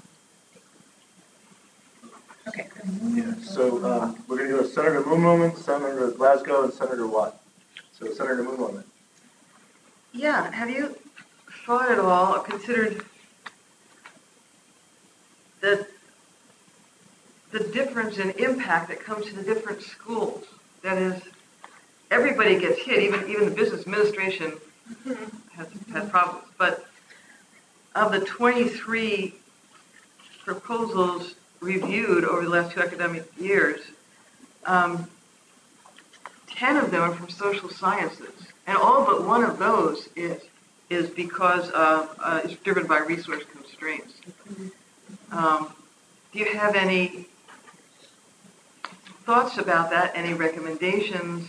Okay. Yeah, so we're going to go to Senator Moon moment, Senator Glasgow, and Senator Watt. So Senator Moon moment. Yeah, have you thought at all or considered that the difference in impact that comes to the different schools? That is, everybody gets hit, even the business administration has problems. But of the 23 proposals reviewed over the last 2 academic years, 10 of them are from social sciences, and all but one of those is because it's driven by resource constraints. Do you have any thoughts about that? Any recommendations?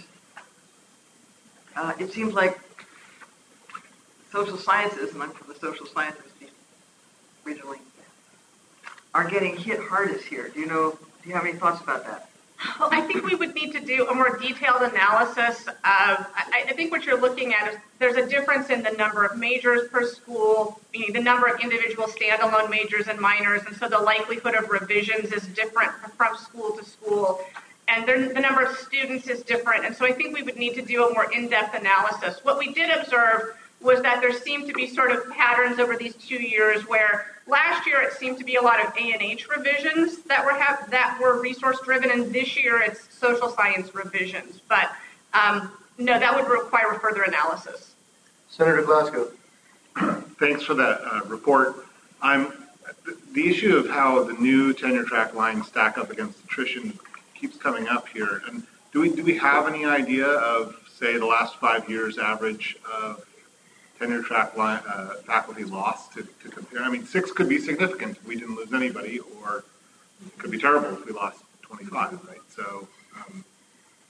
It seems like social sciences, and I'm from the social sciences regionally, are getting hit hardest here. Do you have any thoughts about that? Well, I think we would need to do a more detailed analysis of, I think what you're looking at is there's a difference in the number of majors per school, the number of individual standalone majors and minors, and so the likelihood of revisions is different from school to school, and the number of students is different, and so I think we would need to do a more in-depth analysis. What we did observe was that there seemed to be sort of patterns over these 2 years where last year it seemed to be a lot of A&H revisions that were resource driven, and this year it's social science revisions. But no, that would require further analysis. Senator Glasgow. Thanks for that report. The issue of how the new tenure track lines stack up against attrition keeps coming up here. And do we have any idea of, say, the last 5 years average of tenure track faculty loss to compare? I mean, 6 could be significant if we didn't lose anybody, or it could be terrible if we lost 25, right? So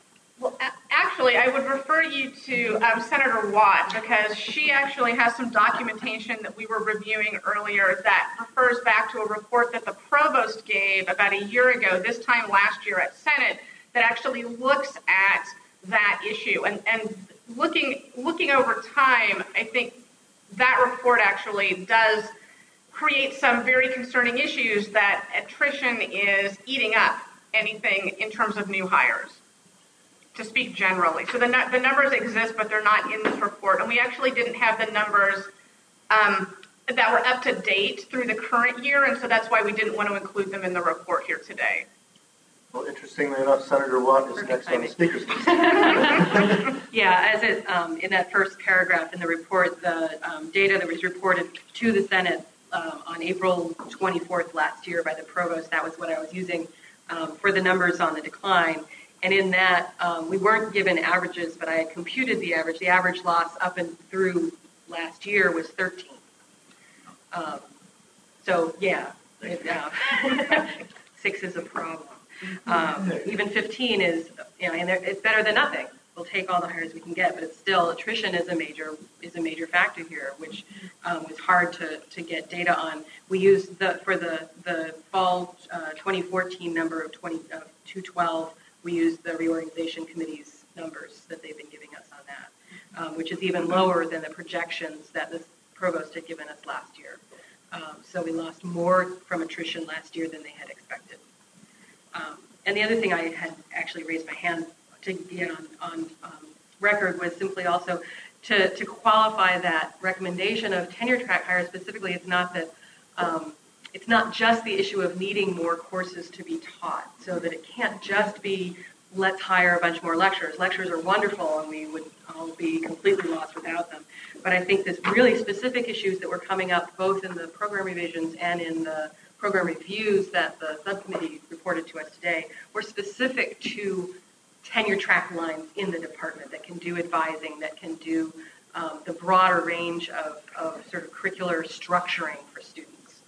Well, actually, I would refer you to Senator Watt, because she actually has some documentation that we were reviewing earlier that refers back to a report that the provost gave about a year ago, this time last year at Senate, that actually looks at that issue. And looking over time, I think that report actually does create some very concerning issues, that attrition is eating up anything in terms of new hires, to speak generally. So the numbers exist, but they're not in this report. And we actually didn't have the numbers that were up to date through the current year, and so that's why we didn't want to include them in the report here today. Well, interestingly enough, Senator Watt is next on the speaker's list. Yeah, as it, in that first paragraph in the report, the data that was reported to the Senate on April 24th last year by the provost, that was what I was using for the numbers on the decline. And in that, we weren't given averages, but I had computed the average. The average loss up and through last year was 13. So, yeah, 6 is a problem. Even 15 is, and it's better than nothing. We'll take all the hires we can get, but it's still, attrition is a major factor here, which was hard to get data on. We used for the fall 2014 number of 212. We used the reorganization committee's numbers that they've been giving us on that, which is even lower than the projections that the provost had given us last year. So we lost more from attrition last year than they had expected. And the other thing I had actually raised my hand to get on record was simply also to qualify that recommendation of tenure track hires specifically. It's not that it's not just the issue of needing more courses to be taught, so that it can't just be let's hire a bunch more lecturers. Lecturers are wonderful, and we would all be completely lost without them. But I think there's really specific issues that were coming up both in the program revisions and in the program reviews that the subcommittee reported to us today were specific to tenure track lines in the department that can do advising, that can do the broader range of sort of curricular structuring for students.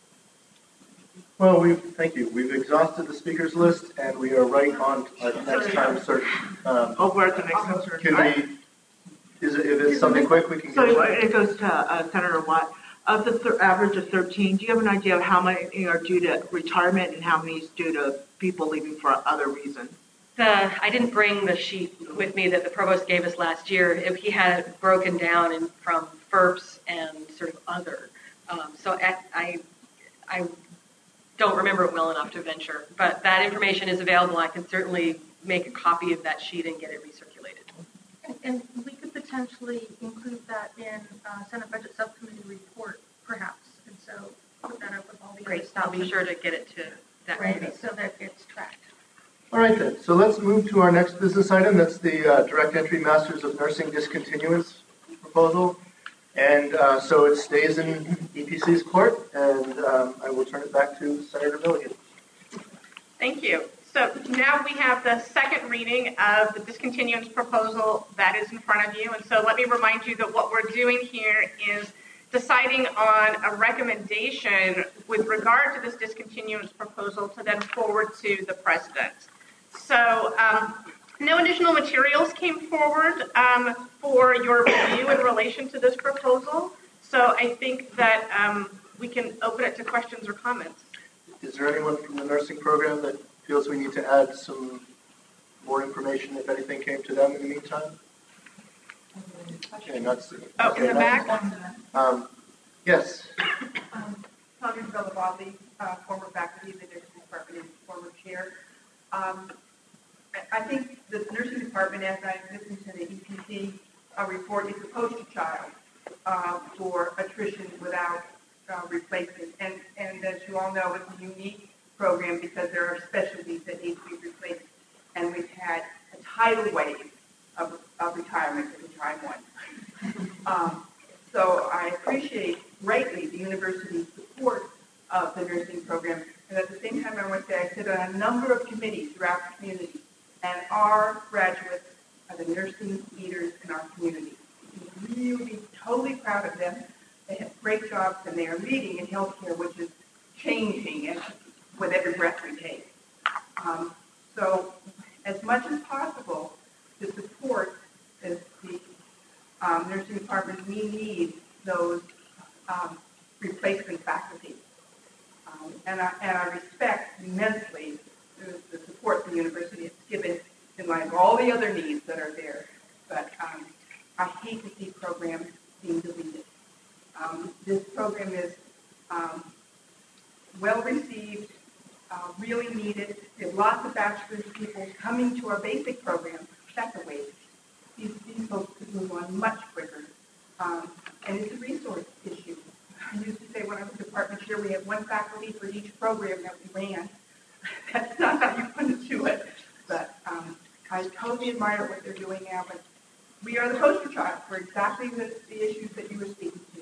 Well, thank you. We've exhausted the speakers list, and we are right on our next time search. We're at the next time search. Can we? If it's something quick, we can. So it goes to Senator Watt. Of the average of 13, do you have an idea of how many are due to retirement and how many is due to people leaving for other reasons? I didn't bring the sheet with me that the provost gave us last year. If he had it broken down from FERPS and sort of other. So I don't remember it well enough to venture, but that information is available. I can certainly make a copy of that sheet and get it recirculated. And we could potentially include that in Senate Budget Subcommittee report, perhaps, and so put that up with all the other stuff. I'll be sure to get it to that committee. So that it's tracked. All right, then. So let's move to our next business item. That's the Direct Entry Masters of Nursing Discontinuance proposal. And so it stays in EPC's court, and I will turn it back to Senator Milligan. Thank you. So now we have the second reading of the discontinuance proposal that is in front of you. And so let me remind you that what we're doing here is deciding on a recommendation with regard to this discontinuance proposal to then forward to the president. So no additional materials came forward for your review in relation to this proposal. So I think that we can open it to questions or comments. Is there anyone from the nursing program that feels we need to add some more information, if anything came to them in the meantime? Okay, not seeing. Oh, in the back? Yes. Tanya Bellabali, former faculty of the nursing department and former chair. I think the nursing department, as I listened to the EPC report, is a poster child for attrition without replacement. And as you all know, it's a unique program because there are specialties that need to be replaced. And we've had a tidal wave of retirement in time one. So I appreciate greatly the university's support of the nursing program. And at the same time, I want to say I sit on a number of committees throughout the community, and our graduates are the nursing leaders in our community. We're really totally proud of them. They have great jobs, and they are leading in healthcare, which is changing with every breath we take. So as much as possible, to support the nursing department, we need those replacement faculty. And I respect immensely the support the university has given in light of all the other needs that are there. But I hate to see programs being deleted. This program is well received, really needed. We have lots of bachelor's people coming to our basic program. That's a waste. These folks could move on much quicker. And it's a resource issue. I used to say when I was department chair, we had one faculty for each program that we ran. That's not how you want to do it. But I totally admire what they're doing now. But we are the poster child for exactly the issues that you were speaking to.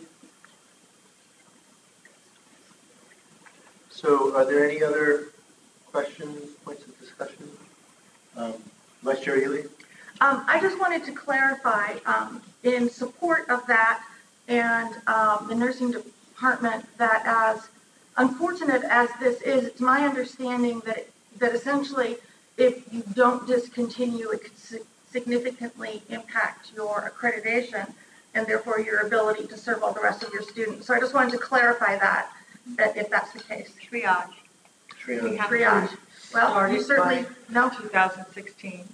So are there any other questions, points of discussion? Vice Chair Ely? I just wanted to clarify, in support of that and the nursing department, that as unfortunate as this is, it's my understanding that essentially if you don't discontinue, it could significantly impact your accreditation and therefore your ability to serve all the rest of your students. So I just wanted to clarify that if that's the case. Triage. Well, you certainly know. 2016.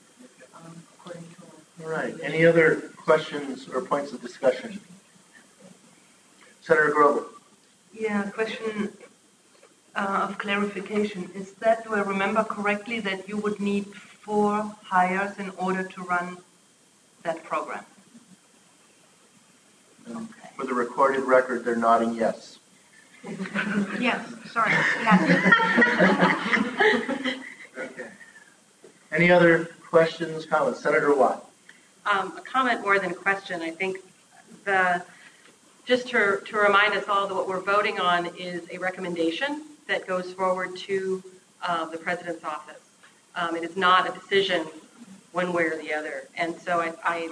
All right. Any other questions or points of discussion? Senator Grobel. Yeah, question of clarification. Is that, do I remember correctly, that you would need 4 hires in order to run that program? Okay. For the recorded record, they're nodding yes. Yes, sorry. Yes. Okay. Any other questions, comments? Senator Watt. A comment more than a question. I think just to remind us all that what we're voting on is a recommendation that goes forward to the President's office. It is not a decision one way or the other. And so I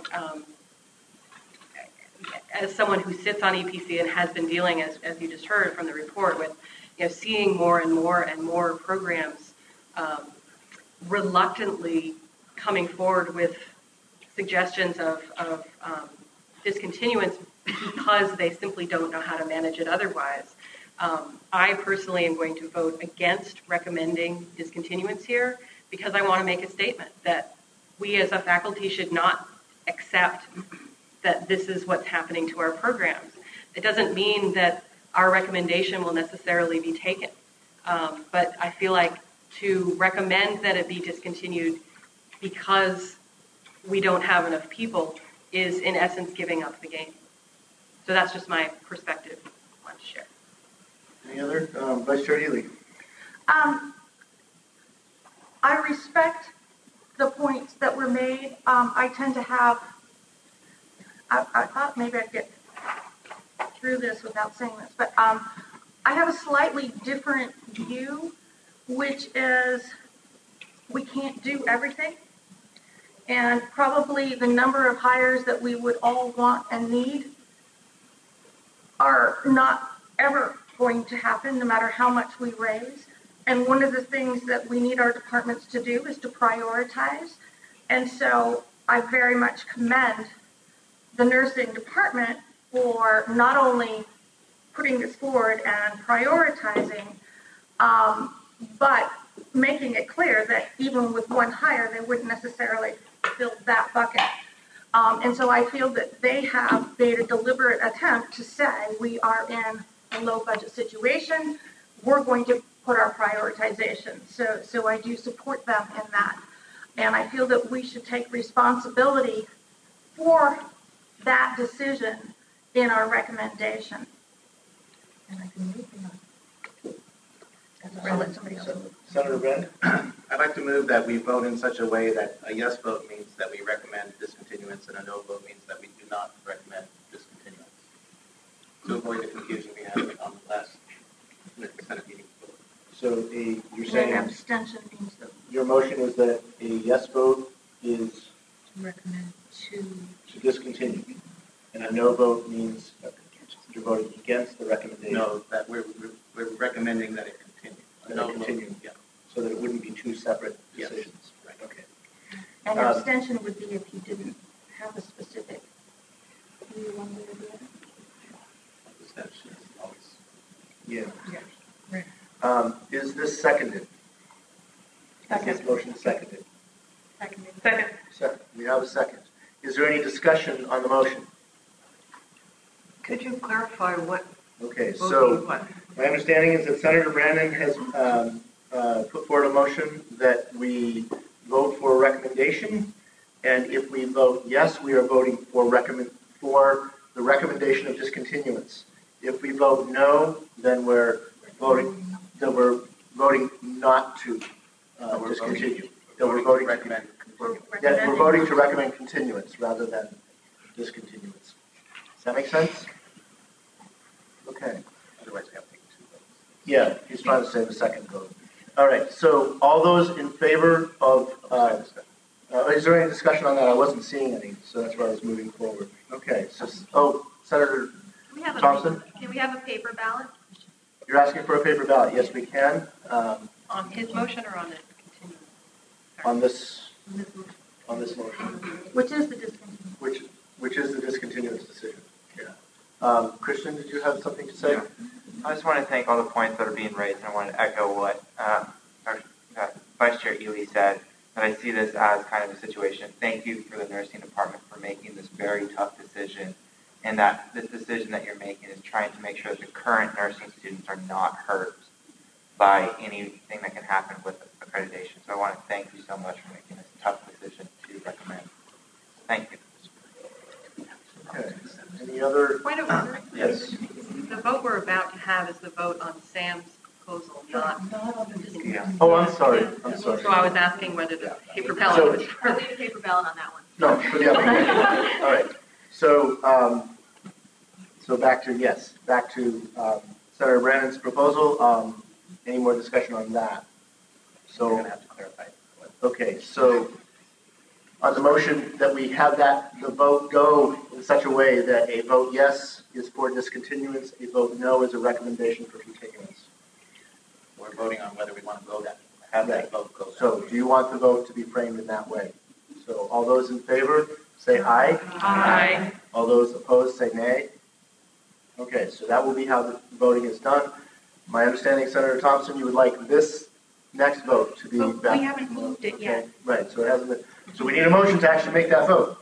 as someone who sits on EPC and has been dealing, as you just heard from the report, with seeing more and more programs reluctantly coming forward with suggestions of discontinuance because they simply don't know how to manage it otherwise. I personally am going to vote against recommending discontinuance here because I want to make a statement that we as a faculty should not accept that this is what's happening to our programs. It doesn't mean that our recommendation will necessarily be taken, but I feel like to recommend that it be discontinued because we don't have enough people is in essence giving up the game. So that's just my perspective I want to share. Any other? Vice Chair Ely. I respect the points that were made. I tend to have, I thought maybe I'd get through this without saying this, but I have a slightly different view, which is we can't do everything. And probably the number of hires that we would all want and need are not ever going to happen, no matter how much we raise. And one of the things that we need our departments to do is to prioritize. And so I very much commend the nursing department for not only putting this forward and prioritizing, but making it clear that even with one hire, they wouldn't necessarily fill that bucket. And so I feel that they have made a deliberate attempt to say we are in a low budget situation. We're going to put our prioritization. So I do support them in that. And I feel that we should take responsibility for that decision in our recommendation. And I can move on. Senator Brand? I'd like to move that we vote in such a way that a yes vote means that we recommend discontinuance and a no vote means that we do not recommend discontinuance. To avoid the confusion we had on the last Senate meeting. So you're saying abstention means that your motion is that a yes vote is to recommend to discontinue, and a no vote means you're voting against the recommendation. No, that we're recommending that it continue. That it continue, yeah. So that it wouldn't be two separate decisions. Yes. Right. Okay. And abstention would be if you didn't have a specific, either one way or the other. Abstention is always. Yeah. Right. Is this seconded? Second. Is this motion seconded? Second. Second. We have a second. Is there any discussion on the motion? Could you clarify what? Okay, voting so what? my understanding is that Senator Brandon has put forward a motion that we vote for a recommendation, and if we vote yes, we are voting for the recommendation of discontinuance. If we vote no, then we're voting not to discontinue. We're voting to recommend continuance rather than discontinuance. Does that make sense? Okay. Otherwise, we have to take 2 votes. Yeah, he's trying to say the second vote. All right, so all those in favor of, is there any discussion on that? I wasn't seeing any, so that's why I was moving forward. Okay, so, Senator Thompson? Can we have a paper ballot? You're asking for a paper ballot? Yes, we can. On his motion or on the continuance? On this motion. Which is the discontinuance? Which is the discontinuance decision. Yeah. Christian, did you have something to say? Yeah. I just want to thank all the points that are being raised, and I want to echo what Vice Chair Ely said, that I see this as kind of a situation. Thank you for the nursing department for making this very tough decision, and that this decision that you're making is trying to make sure that the current nursing students are not hurt by anything that can happen with accreditation. So I want to thank you so much for making this tough decision to recommend. Thank you. Okay. Any other? Point of order. Yes. The vote we're about to have is the vote on Sam's proposal, not on the discontinuance. Oh, I'm sorry. I'm sorry. So I was asking whether the paper ballot was. I'll need a paper ballot on that one. No, for the other one. All right. So, back to Senator Brandon's proposal. Any more discussion on that? So, We're going to have to clarify. Okay, so on the motion that we have the vote go in such a way that a vote yes is for discontinuance, a vote no is a recommendation for continuance. We're voting on whether we want to have that vote go. So do you want the vote to be framed in that way? So all those in favor, say aye. Aye. All those opposed, say nay. Okay, so that will be how the voting is done. My understanding, Senator Thompson, you would like this next vote to be We haven't moved it yet. Okay, right, so it hasn't been. So we need a motion to actually make that vote.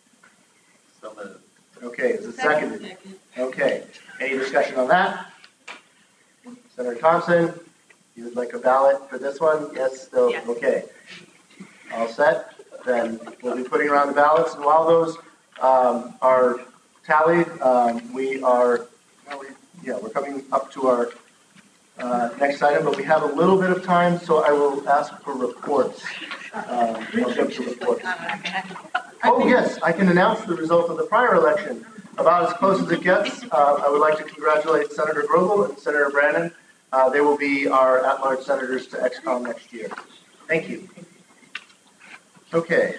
So moved. Okay, is it seconded? Okay, any discussion on that? Senator Thompson, you would like a ballot for this one? Yes, still, Yes. Okay. All set? Then we'll be putting around the ballots, and while those are tallied, we're coming up to our next item, but we have a little bit of time, so I will ask for reports. I'll jump to reports. Oh, yes, I can announce the result of the prior election. About as close as it gets, I would like to congratulate Senator Grobel and Senator Brandon. They will be our at-large senators to XCOM next year. Thank you. Okay.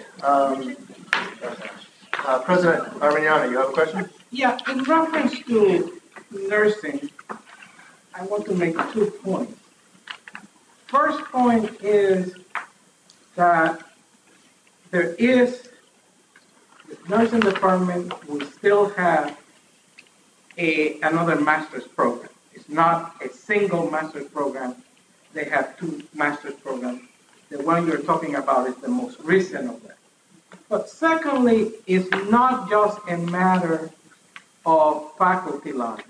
President Arminiana, you have a question? Yeah, in reference to nursing, I want to make 2 points. First point is that the nursing department will still have another master's program. It's not a single master's program. They have 2 master's programs. The one you're talking about is the most recent of them. But secondly, it's not just a matter of faculty line.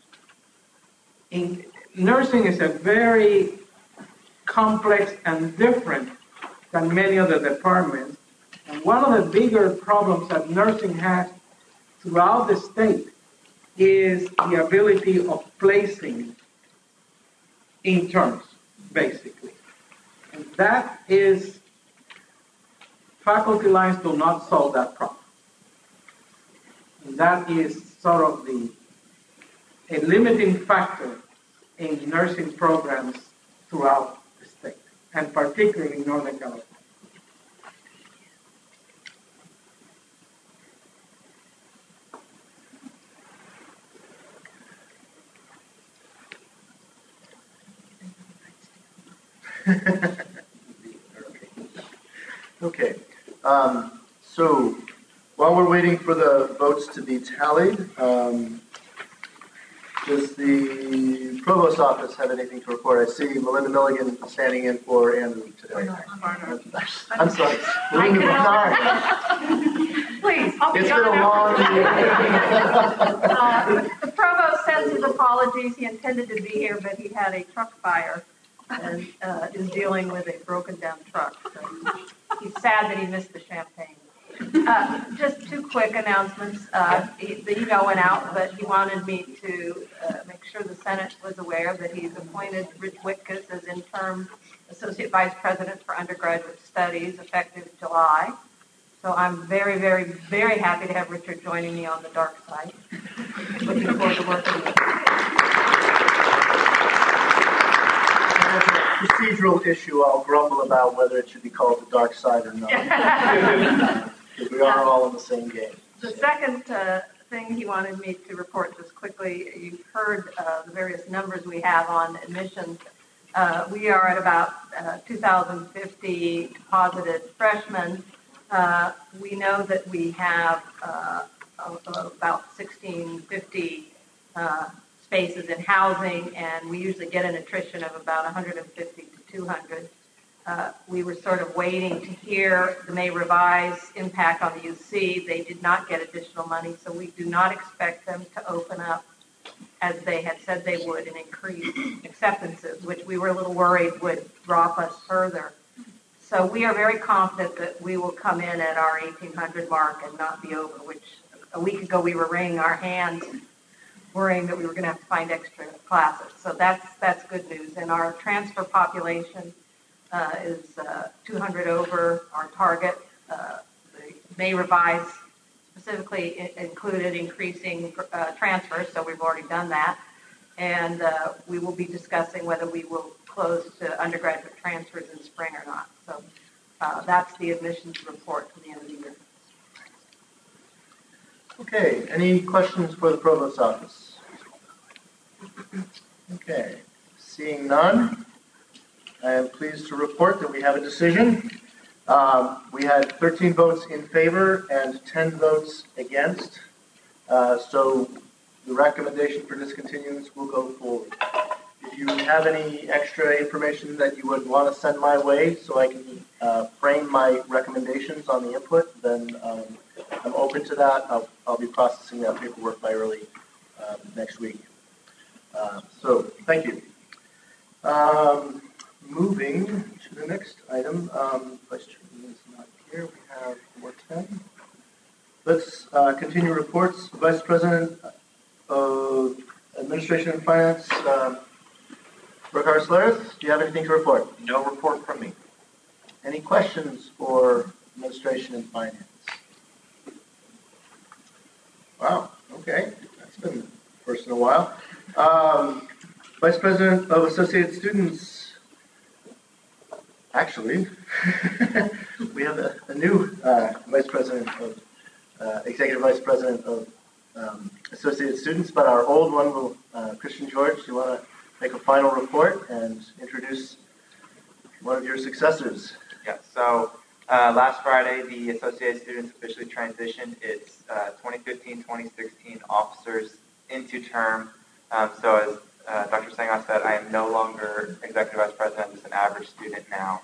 Nursing is a very complex and different than many other departments. And one of the bigger problems that nursing has throughout the state is the ability of placing interns, basically. And that is, faculty lines do not solve that problem. And that is sort of a limiting factor in nursing programs throughout the state, and particularly in Northern California. Okay. So while we're waiting for the votes to be tallied, does the provost office have anything to report? I see Melinda Milligan standing in for Andrew today. I'm sorry. Melinda Barnard. Please. It's been a long year. The provost sends his apologies. He intended to be here, but he had a truck fire and is dealing with a broken down truck. So he's sad that he missed the champagne. Just two quick announcements. The email went out, but he wanted me to make sure the Senate was aware that he's appointed Rich Whitkus as interim Associate Vice President for Undergraduate Studies effective July. So I'm very, very, very happy to have Richard joining me on the dark side. Looking forward to working with him. Procedural issue I'll grumble about whether it should be called the dark side or not. Because we are all in the same game. The second thing he wanted me to report just quickly, you've heard the various numbers we have on admissions. We are at about 2,050 deposited freshmen. We know that we have about 1,650 spaces in housing, and we usually get an attrition of about 150 to 200. We were sort of waiting to hear the May revise impact on the UC. They did not get additional money, so we do not expect them to open up as they had said they would and increase acceptances, which we were a little worried would drop us further. So we are very confident that we will come in at our 1,800 mark and not be over, which a week ago we were wringing our hands, worrying that we were going to have to find extra classes. So that's good news. And our transfer population is 200 over our target. The May revise specifically included increasing transfers, so we've already done that. And we will be discussing whether we will close to undergraduate transfers in spring or not. So that's the admissions report for the end of the year. Okay, any questions for the Provost's office? Okay, seeing none, I am pleased to report that we have a decision. We had 13 votes in favor and 10 votes against. So the recommendation for discontinuance will go forward. If you have any extra information that you would want to send my way so I can frame my recommendations on the input, then I'm open to that. I'll be processing that paperwork by early next week. So thank you. Moving to the next item, Vice Chairman is not here. We have 410. Let's continue reports. Vice President of Administration and Finance, Ricardo Solares, do you have anything to report? No report from me. Any questions for Administration and Finance? Wow, okay. That's been first in a while. Vice President of Associated Students, actually, we have a new Vice President of, Executive Vice President of Associated Students, but our old one will, Christian George, do you want to make a final report and introduce one of your successors? Yeah, so last Friday, the Associated Students officially transitioned its 2015-2016 officers into term. So as Dr. Senghas said, I am no longer Executive Vice President, I'm just an average student now.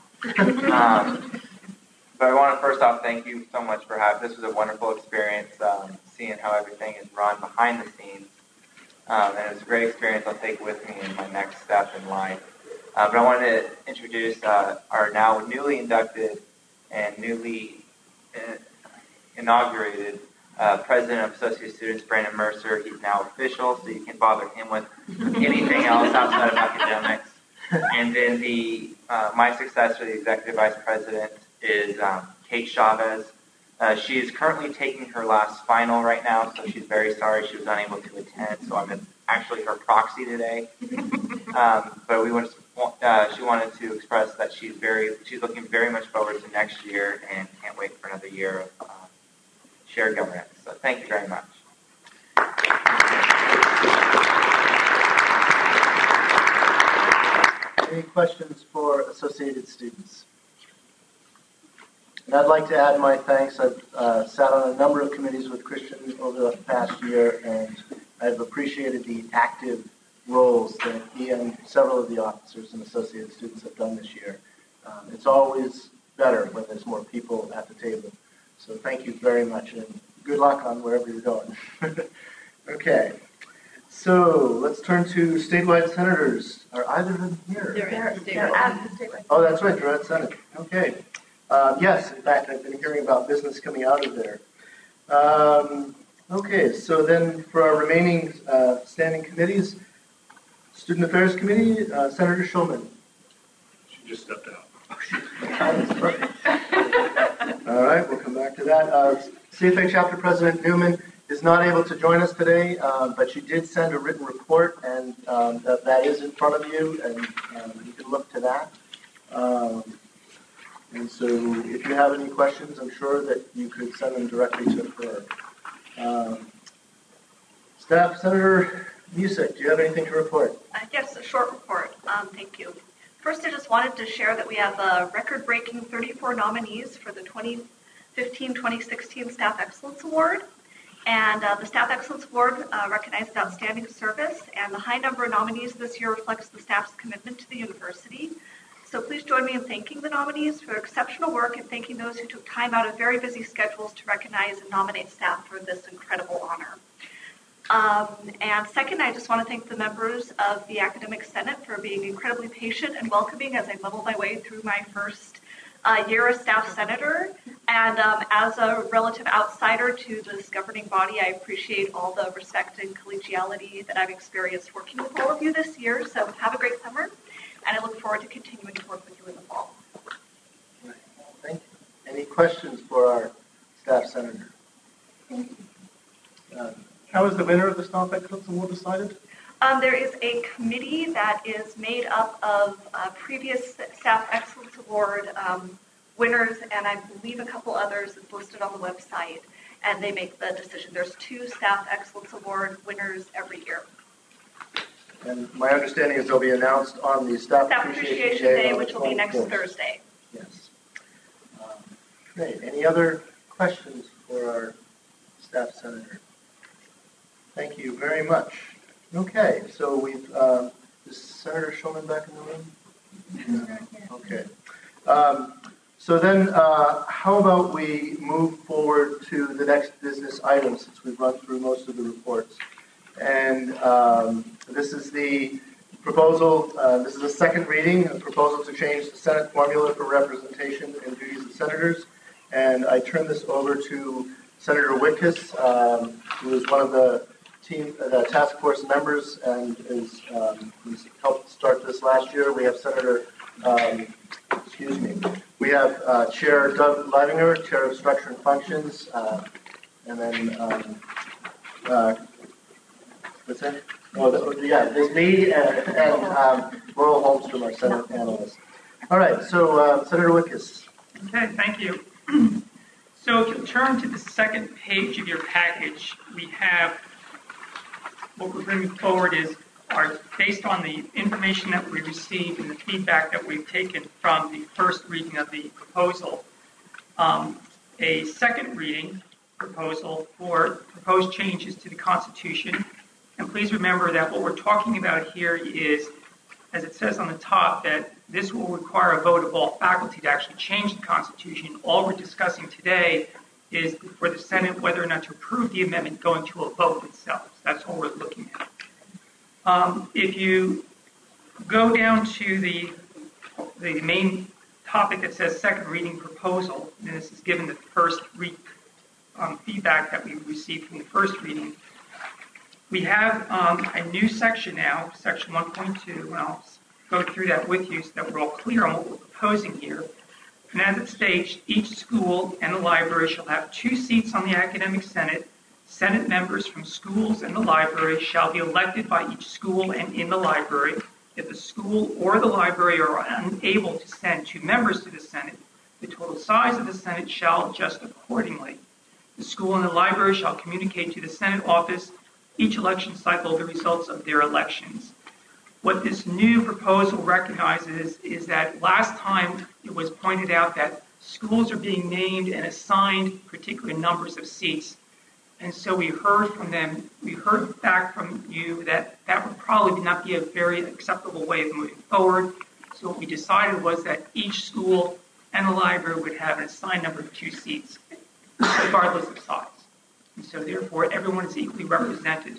But I want to first off thank you so much for having, this was a wonderful experience, seeing how everything is run behind the scenes. And it was a great experience I'll take with me in my next step in life. But I wanted to introduce our now newly inducted and newly inaugurated President of Associate Students, Brandon Mercer. He's now official, so you can bother him with anything else outside of academics. And then my successor, the Executive Vice President, is Kate Chavez. She is currently taking her last final right now, so she's very sorry she was unable to attend. So I'm actually her proxy today. But she wanted to express that she's looking very much forward to next year and can't wait for another year of shared governance. So thank you very much. Any questions for Associated Students? And I'd like to add my thanks. I've sat on a number of committees with Christian over the past year, and I've appreciated the active roles that he and several of the officers and associated students have done this year. It's always better when there's more people at the table. So thank you very much, and good luck on wherever you're going. Okay, so let's turn to statewide senators. Are either of them here? They're at the statewide. Oh, that's right, they're at Senate. Okay. Yes, in fact, I've been hearing about business coming out of there. Okay, so then for our remaining standing committees, Student Affairs Committee, Senator Schulman. She just stepped out. All right, we'll come back to that. CFA Chapter President Newman is not able to join us today, but she did send a written report, and that is in front of you, and you can look to that. And so if you have any questions, I'm sure that you could send them directly to her. Staff, Senator Musick, do you have anything to report? Yes, a short report. Thank you. First, I just wanted to share that we have a record-breaking 34 nominees for the 2015-2016 Staff Excellence Award. And the Staff Excellence Award recognizes outstanding service, and the high number of nominees this year reflects the staff's commitment to the university. So please join me in thanking the nominees for exceptional work and thanking those who took time out of very busy schedules to recognize and nominate staff for this incredible honor. And second, I just want to thank the members of the Academic Senate for being incredibly patient and welcoming as I leveled my way through my first year as staff senator. And as a relative outsider to this governing body, I appreciate all the respect and collegiality that I've experienced working with all of you this year. So have a great summer, and I look forward to continuing to work with you in the fall. Thank you. Any questions for our staff senator? How is the winner of the Staff Excellence Award decided? There is a committee that is made up of previous Staff Excellence Award winners, and I believe a couple others that's listed on the website, and they make the decision. There's 2 Staff Excellence Award winners every year. And my understanding is they'll be announced on the Staff Appreciation Day, which will be next Thursday. Yes. Great. Any other questions for our staff senator? Thank you very much. Okay, so we've, is Senator Schulman back in the room? No. Okay. So then how about we move forward to the next business item since we've run through most of the reports. And this is the proposal, this is a second reading, a proposal to change the Senate formula for representation and duties of senators. And I turn this over to Senator Wittges, who is one of the task force members and is who's helped start this last year. We have Senator, we have Chair Doug Leidinger, Chair of Structure and Functions, and then what's that? Oh, yeah, there's me and Laurel Holmstrom, our Senate analyst. All right, so Senator Wittges. Okay, thank you. So if you turn to the second page of your package, we have what we're bringing forward are based on the information that we received and the feedback that we've taken from the first reading of the proposal. A second reading proposal for proposed changes to the Constitution. And please remember that what we're talking about here is, as it says on the top, that this will require a vote of all faculty to actually change the Constitution. All we're discussing today is for the Senate whether or not to approve the amendment going to a vote itself. That's all we're looking at. If you go down to the main topic that says second reading proposal, and this is given the first feedback that we received from the first reading, we have a new section now, section 1.2, and I'll go through that with you so that we're all clear on what we're proposing here. And as it states, each school and the library shall have 2 seats on the Academic Senate. Senate members from schools and the library shall be elected by each school and in the library. If the school or the library are unable to send 2 members to the Senate, the total size of the Senate shall adjust accordingly. The school and the library shall communicate to the Senate office each election cycle the results of their elections. What this new proposal recognizes is that last time it was pointed out that schools are being named and assigned particular numbers of seats. And so we heard from them, we heard back from you that that would probably not be a very acceptable way of moving forward. So what we decided was that each school and the library would have an assigned number of 2 seats, regardless of size. And so therefore, everyone is equally represented.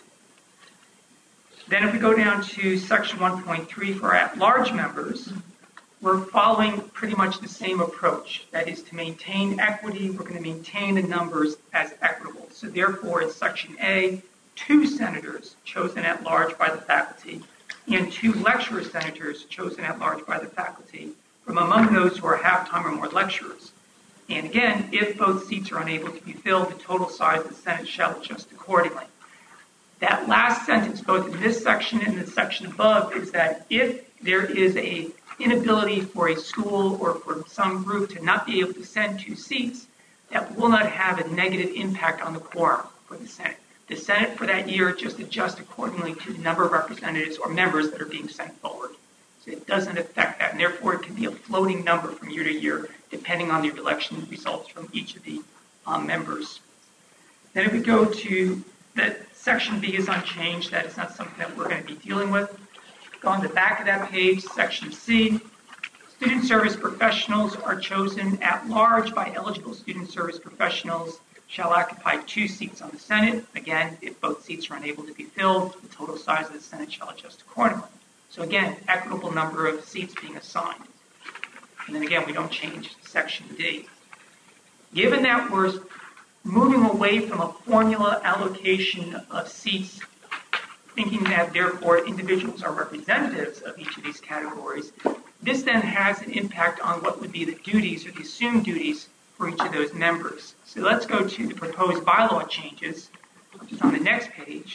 Then if we go down to section 1.3 for at-large members, we're following pretty much the same approach. That is to maintain equity, we're going to maintain the numbers as equitable. So therefore, in section A, 2 senators chosen at large by the faculty and 2 lecturer senators chosen at large by the faculty from among those who are half-time or more lecturers. And again, if both seats are unable to be filled, the total size of the Senate shall adjust accordingly. That last sentence, both in this section and the section above, is that if there is an inability for a school or for some group to not be able to send 2 seats, that will not have a negative impact on the quorum for the Senate. The Senate for that year just adjusts accordingly to the number of representatives or members that are being sent forward. So it doesn't affect that, and therefore it can be a floating number from year to year, depending on the election results from each of the members. Then if we go to the section B is unchanged, that is not something that we're going to be dealing with. Go on the back of that page, section C, student service professionals are chosen at large by eligible student service professionals shall occupy 2 seats on the Senate. Again, if both seats are unable to be filled, the total size of the Senate shall adjust accordingly. So again, equitable number of seats being assigned. And then again, we don't change section D. Given that we're moving away from a formula allocation of seats, thinking that therefore individuals are representatives of each of these categories, this then has an impact on what would be the duties or the assumed duties for each of those members. So let's go to the proposed bylaw changes, which is on the next page.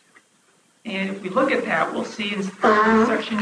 And if we look at that, we'll see in section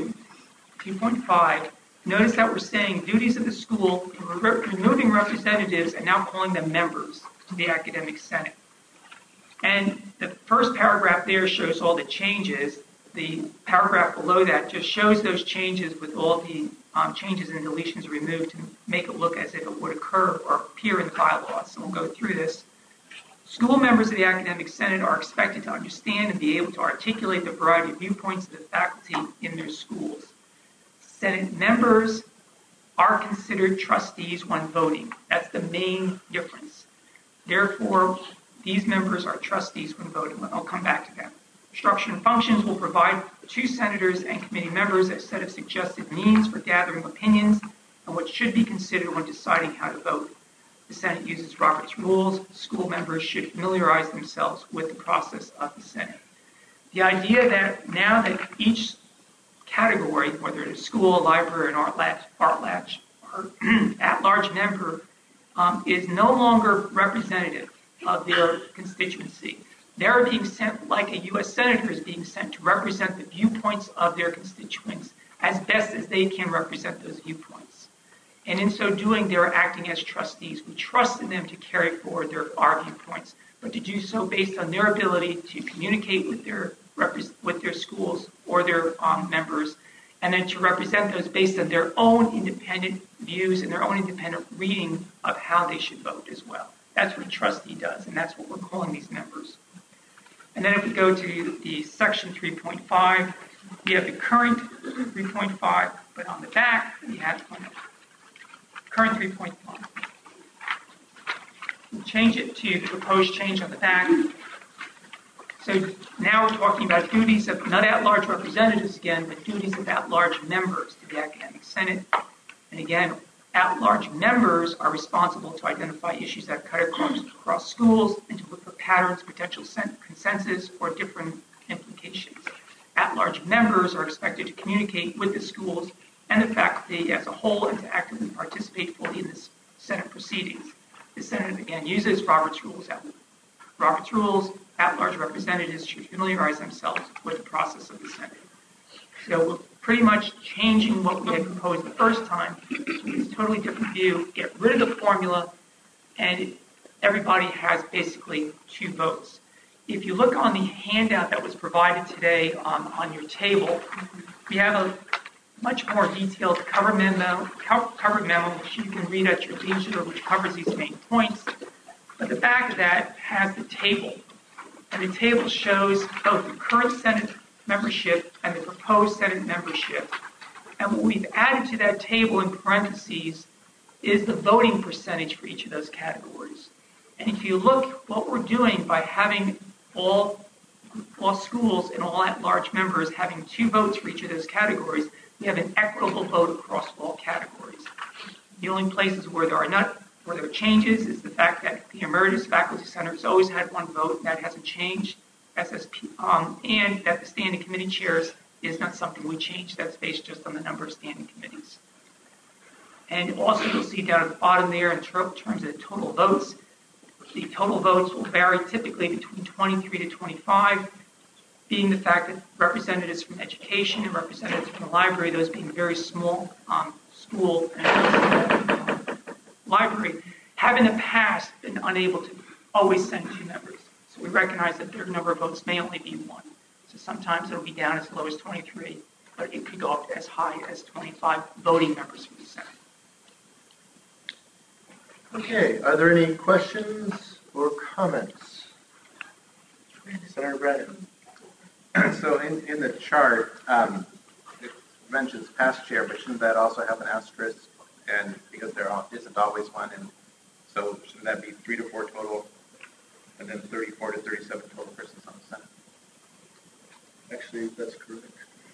2.5, notice that we're saying duties of the school, removing representatives and now calling them members to the academic senate. And the first paragraph there shows all the changes. The paragraph below that just shows those changes with all the changes and deletions removed to make it look as if it would occur or appear in the bylaws. So we'll go through this. School members of the academic senate are expected to understand and be able to articulate the variety of viewpoints of the faculty in their schools. Senate members are considered trustees when voting. That's the main difference. Therefore, these members are trustees when voting. I'll come back to that. Structure and functions will provide 2 senators and committee members a set of suggested means for gathering opinions and what should be considered when deciding how to vote. The Senate uses Robert's rules. School members should familiarize themselves with the process of the Senate. The idea that now that each category, whether it is school, library, and art latch, or at-large member, is no longer representative of their constituency. They're being sent like a U.S. senator is being sent to represent the viewpoints of their constituents as best as they can represent those viewpoints. And in so doing, they're acting as trustees. We trust in them to carry forward our viewpoints, but to do so based on their ability to communicate with their schools or their members, and then to represent those based on their own independent views and their own independent reading of how they should vote as well. That's what a trustee does, and that's what we're calling these members. And then if we go to the section 3.5, we have the current 3.5, but on the back, we have current 3.1. We'll change it to the proposed change on the back. So now we're talking about duties of not at-large representatives again, but duties of at-large members to the academic senate. And again, at-large members are responsible to identify issues that cut across schools and to look for patterns, potential consensus, or different implications. At-large members are expected to communicate with the schools and the faculty as a whole and to actively participate fully in the Senate proceedings. The Senate, again, uses Robert's rules. Robert's rules, at-large representatives should familiarize themselves with the process of the Senate. So we're pretty much changing what we had proposed the first time to a totally different view, get rid of the formula, and everybody has basically 2 votes. If you look on the handout that was provided today on your table, we have much more detailed cover memo, which you can read at your leisure, which covers these main points. But the back of that has the table. And the table shows both the current Senate membership and the proposed Senate membership. And what we've added to that table in parentheses is the voting percentage for each of those categories. And if you look, what we're doing by having all schools and all at-large members having 2 votes for each of those categories, we have an equitable vote across all categories. The only places where there are changes is the fact that the Emeritus Faculty Center has always had 1 vote, and that hasn't changed. SSP, and that the standing committee chairs is not something we change. That's based just on the number of standing committees. And also you'll see down at the bottom there in terms of the total votes, the total votes will vary typically between 23 to 25, being the fact that representatives from education and representatives from the library, those being very small school and library, have in the past been unable to always send 2 members. So we recognize that their number of votes may only be 1. So sometimes it'll be down as low as 23, but it could go up as high as 25 voting members for the Senate. Okay, are there any questions or comments? Senator Brennan. So in the chart, it mentions past chair, but shouldn't that also have an asterisk? And because there isn't always one, and so shouldn't that be 3 to 4 total, and then 34 to 37 total persons on the Senate? Actually, that's correct.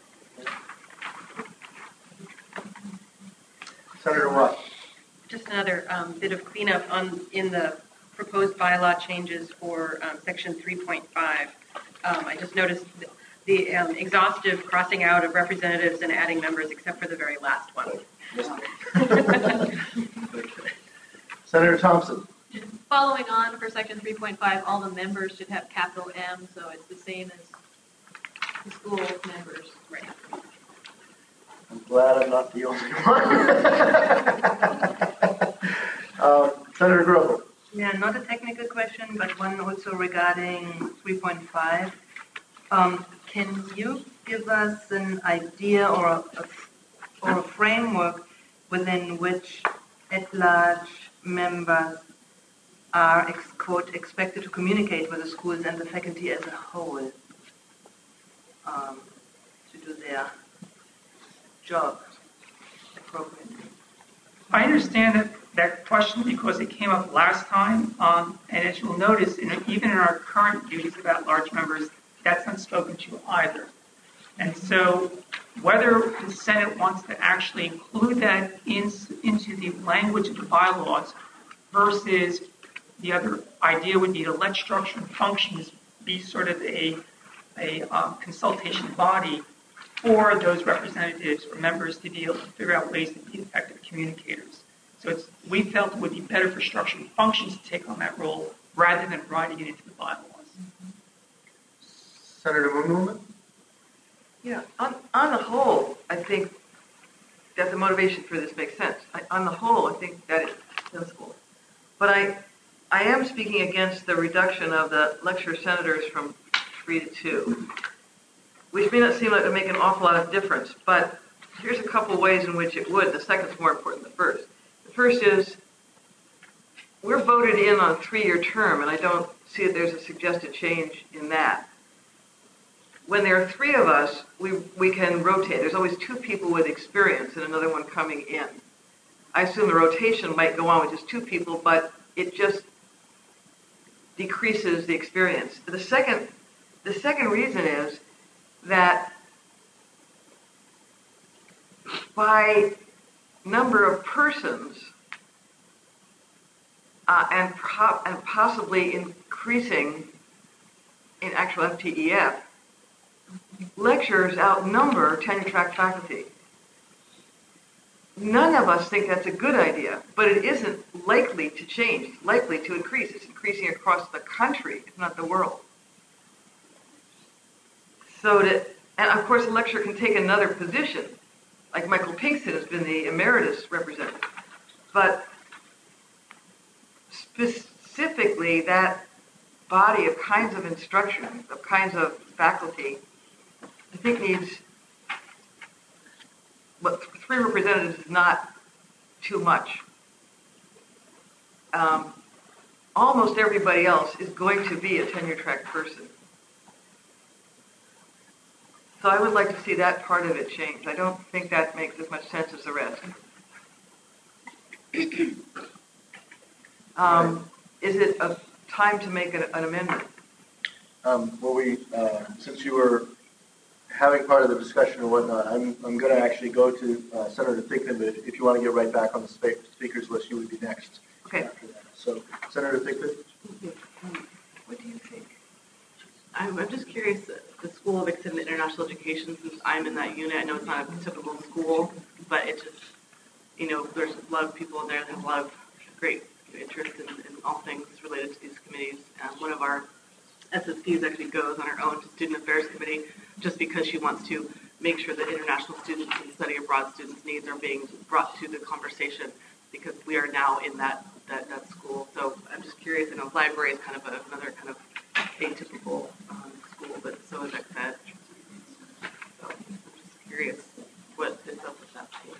Senator Watt. Just another bit of cleanup in the proposed bylaw changes for section 3.5. I just noticed the exhaustive crossing out of representatives and adding members, except for the very last one. Senator Thompson. Following on for section 3.5, all the members should have capital M, so it's the same as the school members. Right. I'm glad I'm not the only one. Senator Grover. Yeah, not a technical question, but one also regarding 3.5. Can you give us an idea or a framework within which at-large members are, quote, expected to communicate with the schools and the faculty as a whole to do their job appropriately? I understand that question because it came up last time, and as you'll notice, even in our current duties of at-large members, that's not spoken to either. And so whether the Senate wants to actually include that into the language of the bylaws versus the other idea would be to let structure and functions be sort of a consultation body for those representatives or members to be able to figure out ways to be effective communicators. So we felt it would be better for structure and functions to take on that role rather than writing it into the bylaws. Senator Moon. Yeah, on the whole, I think that the motivation for this makes sense. On the whole, I think that is sensible. But I am speaking against the reduction of the lecture senators from 3 to 2, which may not seem like it would make an awful lot of difference, but here's a couple ways in which it would. The second's more important than the first. The first is we're voted in on a 3-year term, and I don't see that there's a suggested change in that. When there are 3 of us, we can rotate. There's always 2 people with experience and another one coming in. I assume the rotation might go on with just 2 people, but it just decreases the experience. The second reason is that by number of persons and possibly increasing in actual FTEF, lecturers outnumber tenure-track faculty. None of us think that's a good idea, but it isn't likely to change. It's likely to increase. It's increasing across the country, if not the world. And of course, a lecturer can take another position, like Michael Pinkston has been the emeritus representative. But specifically, that body of kinds of instruction, of kinds of faculty, I think needs but 3 representatives is not too much. Almost everybody else is going to be a tenure track person. So I would like to see that part of it changed. I don't think that makes as much sense as the rest. Is it a time to make an amendment? Since you were having part of the discussion and whatnot, I'm going to actually go to Senator Thigpen, but if you want to get right back on the speakers list, you would be next. Okay. After that. So, Senator Thigpen? What do you think? I'm just curious, the School of Extended International Education, since I'm in that unit, I know it's not a typical school, but it just, there's a lot of people in there that have a lot of great interest in all things related to these committees. One of our SSPs actually goes on her own to Student Affairs Committee just because she wants to make sure that international students and study abroad students' needs are being brought to the conversation, because we are now in that school. So I'm just curious, I know library is kind of another kind of atypical school, but so is ExEd. So I'm just curious what is up with that school.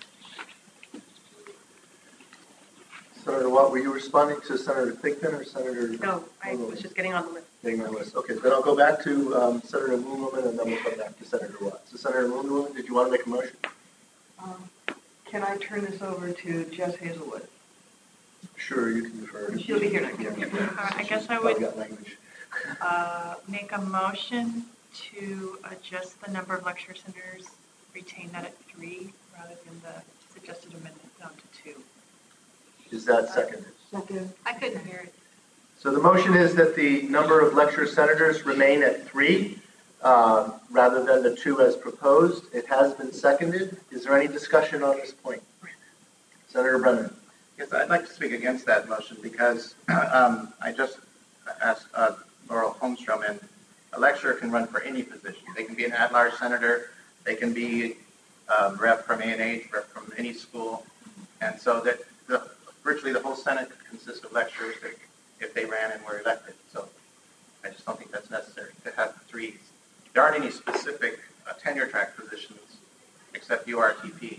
Senator Watt, were you responding to Senator Thigpen or Senator? No, I was just getting on the list. Getting on the list. Okay, then I'll go back to Senator Moon-Woman, and then we'll come back to Senator Watt. So Senator Moon-Woman, did you want to make a motion? Can I turn this over to Jess Hazelwood? Sure, you can defer. She'll be here next year. I guess I would make a motion to adjust the number of lecture centers, retain that at 3 rather than the suggested amendment down to 2. Is that seconded? Second. I couldn't hear it. So the motion is that the number of lecture senators remain at 3 rather than the 2 as proposed. It has been seconded. Is there any discussion on this point? Senator Brennan. Yes, I'd like to speak against that motion because I just asked Laurel Holmstrom, and a lecturer can run for any position. They can be an at-large senator. They can be rep from A&H, rep from any school. And so that virtually the whole Senate could consist of lecturers if they ran and were elected. So I just don't think that's necessary to have 3. There aren't any specific tenure track positions except URTP.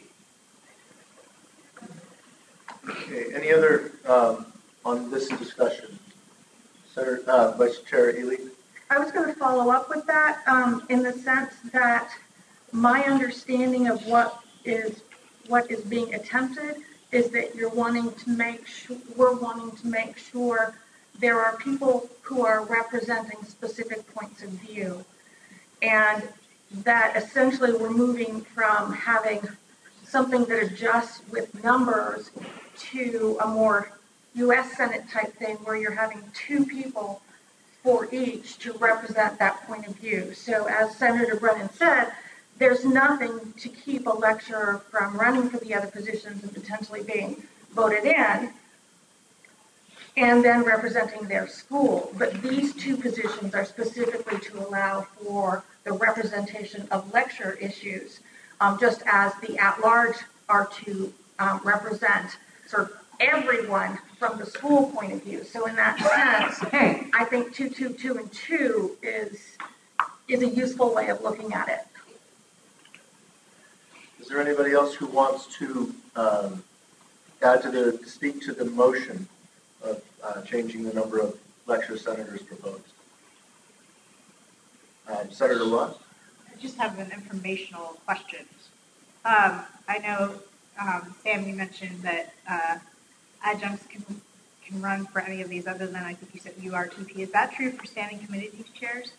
Okay, any other on this discussion? Senator, Vice Chair Ely? I was going to follow up with that in the sense that my understanding of what is being attempted is that we're wanting to make sure there are people who are representing specific points of view, and that essentially we're moving from having something that adjusts with numbers to a more U.S. Senate type thing where you're having 2 people for each to represent that point of view. So as Senator Brennan said, there's nothing to keep a lecturer from running for the other positions and potentially being voted in and then representing their school. But these 2 positions are specifically to allow for the representation of lecture issues, just as the at-large are to represent sort of everyone from the school point of view. So in that sense, I think 2, 2, 2, and 2 is a useful way of looking at it. Is there anybody else who wants to speak to the motion of changing the number of lecture senators proposed? Senator Watt? I just have an informational question. I know, Sam, you mentioned that adjuncts can run for any of these other than, I think you said URTP. Is that true for standing committee chairs?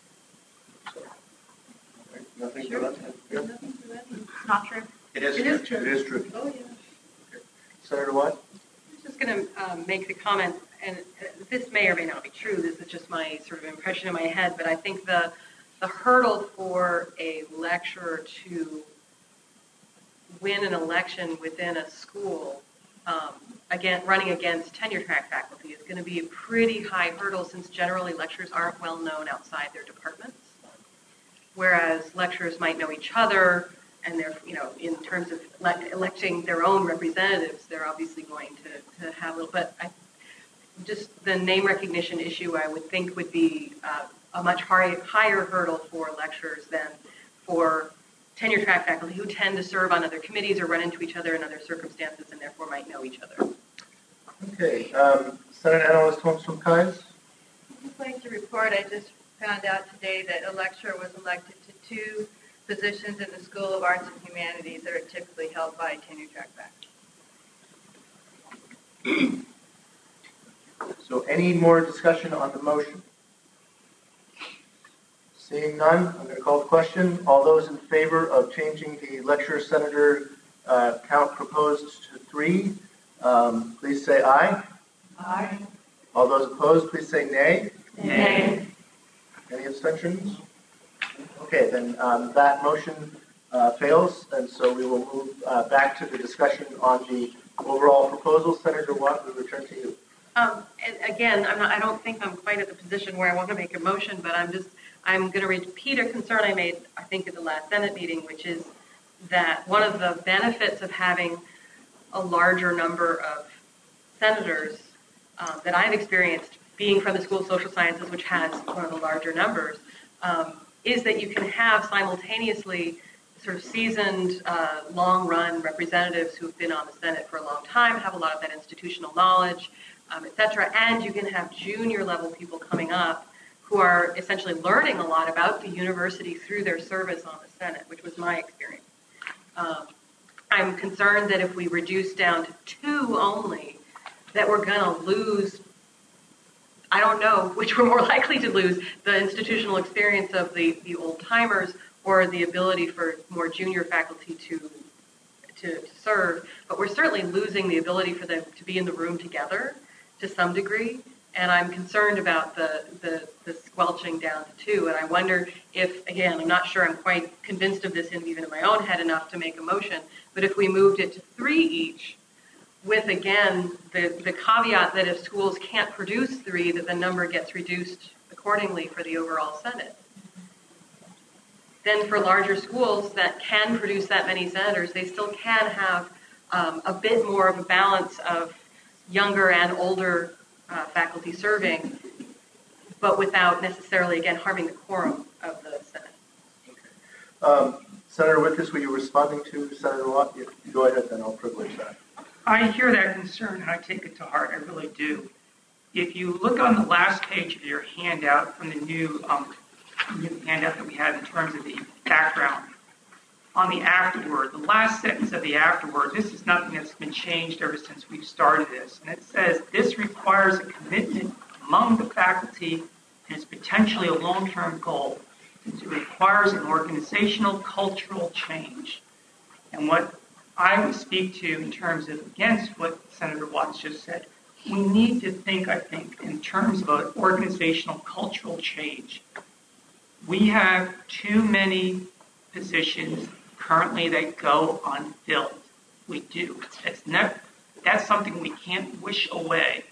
Nothing Sure. for that? Yeah. Not true? It is true. It is true. Oh, yeah. Okay. Senator Watt? I was just going to make the comment, and this may or may not be true. This is just my sort of impression in my head, but I think the hurdle for a lecturer to win an election within a school, running against tenure track faculty, is going to be a pretty high hurdle, since generally lecturers aren't well known outside their departments, whereas lecturers might know each other, and they're, in terms of electing their own representatives, they're obviously going to have a little, but just the name recognition issue, I would think, would be a much higher hurdle for lecturers than for tenure track faculty who tend to serve on other committees or run into each other in other circumstances and therefore might know each other. Okay, Senate Analyst Holmstrom Keyes. I'm just going to report, I just found out today that a lecturer was elected to 2 positions in the School of Arts and Humanities that are typically held by tenure track faculty. So any more discussion on the motion? Seeing none, I'm going to call the question. All those in favor of changing the lecturer-senator count proposed to 3, please say aye. Aye. All those opposed, please say nay. Nay. Any abstentions? Okay, then that motion fails, and so we will move back to the discussion on the overall proposal. Senator Watt, we return to you. And again, I don't think I'm quite at the position where I want to make a motion, but I'm going to repeat a concern I made, I think, at the last Senate meeting, which is that one of the benefits of having a larger number of senators that I've experienced being from the School of Social Sciences, which has one of the larger numbers, is that you can have simultaneously sort of seasoned, long-run representatives who've been on the Senate for a long time, have a lot of that institutional knowledge, et cetera, and you can have junior-level people coming up who are essentially learning a lot about the university through their service on the Senate, which was my experience. I'm concerned that if we reduce down to 2 only, that we're going to lose, I don't know which we're more likely to lose, the institutional experience of the old-timers or the ability for more junior faculty to serve, but we're certainly losing the ability for them to be in the room together to some degree, and I'm concerned about the squelching down to 2, and I wonder if, again, I'm not sure I'm quite convinced of this even in my own head enough to make a motion, but if we moved it to 3 each, with, again, the caveat that if schools can't produce 3, that the number gets reduced accordingly for the overall Senate. Then for larger schools that can produce that many senators, they still can have a bit more of a balance of younger and older faculty serving, but without necessarily, again, harming the quorum of the Senate. Senator Witkus, were you responding to Senator Watt? You go ahead, then I'll privilege that. I hear that concern, and I take it to heart. I really do. If you look on the last page of your handout from the new handout that we had in terms of the background, on the afterword, the last sentence of the afterword, this is nothing that's been changed ever since we've started this. And it says, this requires a commitment among the faculty and is potentially a long-term goal. It requires an organizational, cultural change. And what I would speak to in terms of against what Senator Watts just said, we need to think, I think, in terms of an organizational, cultural change. We have too many positions currently that go unfilled. We do. That's something we can't wish away.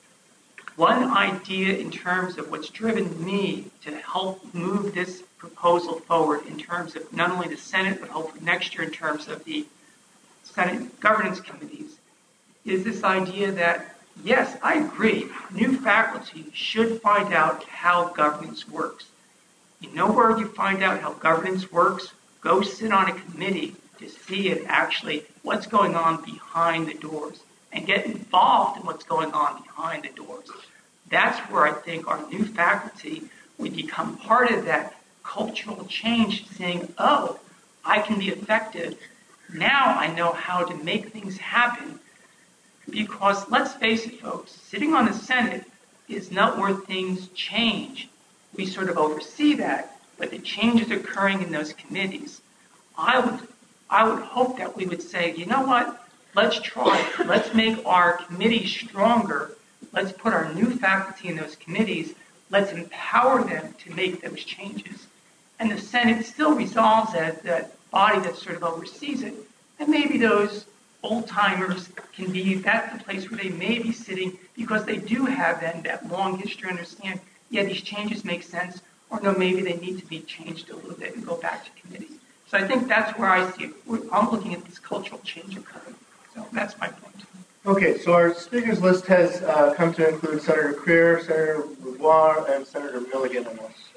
One idea in terms of what's driven me to help move this proposal forward in terms of not only the Senate, but hopefully next year in terms of the Senate governance committees, is this idea that, yes, I agree, new faculty should find out how governance works. You know where you find out how governance works? Go sit on a committee to see it actually, what's going on behind the doors, and get involved in what's going on behind the doors. That's where I think our new faculty would become part of that cultural change, saying, oh, I can be effective. Now I know how to make things happen. Because let's face it, folks, sitting on the Senate is not where things change. We sort of oversee that, but the change is occurring in those committees. I would hope that we would say, you know what, let's try it. Let's make our committees stronger. Let's put our new faculty in those committees. Let's empower them to make those changes. And the Senate still resolves as that body that sort of oversees it. And maybe those old-timers can be, that's the place where they may be sitting because they do have then that long history, understand, yeah, these changes make sense, or no, maybe they need to be changed a little bit and go back to committees. So I think that's where I see it. I'm looking at this cultural change occurring. So that's my point. Okay, so our speakers list has come to include Senator Crear, Senator Boudoir, and Senator Milligan in this term.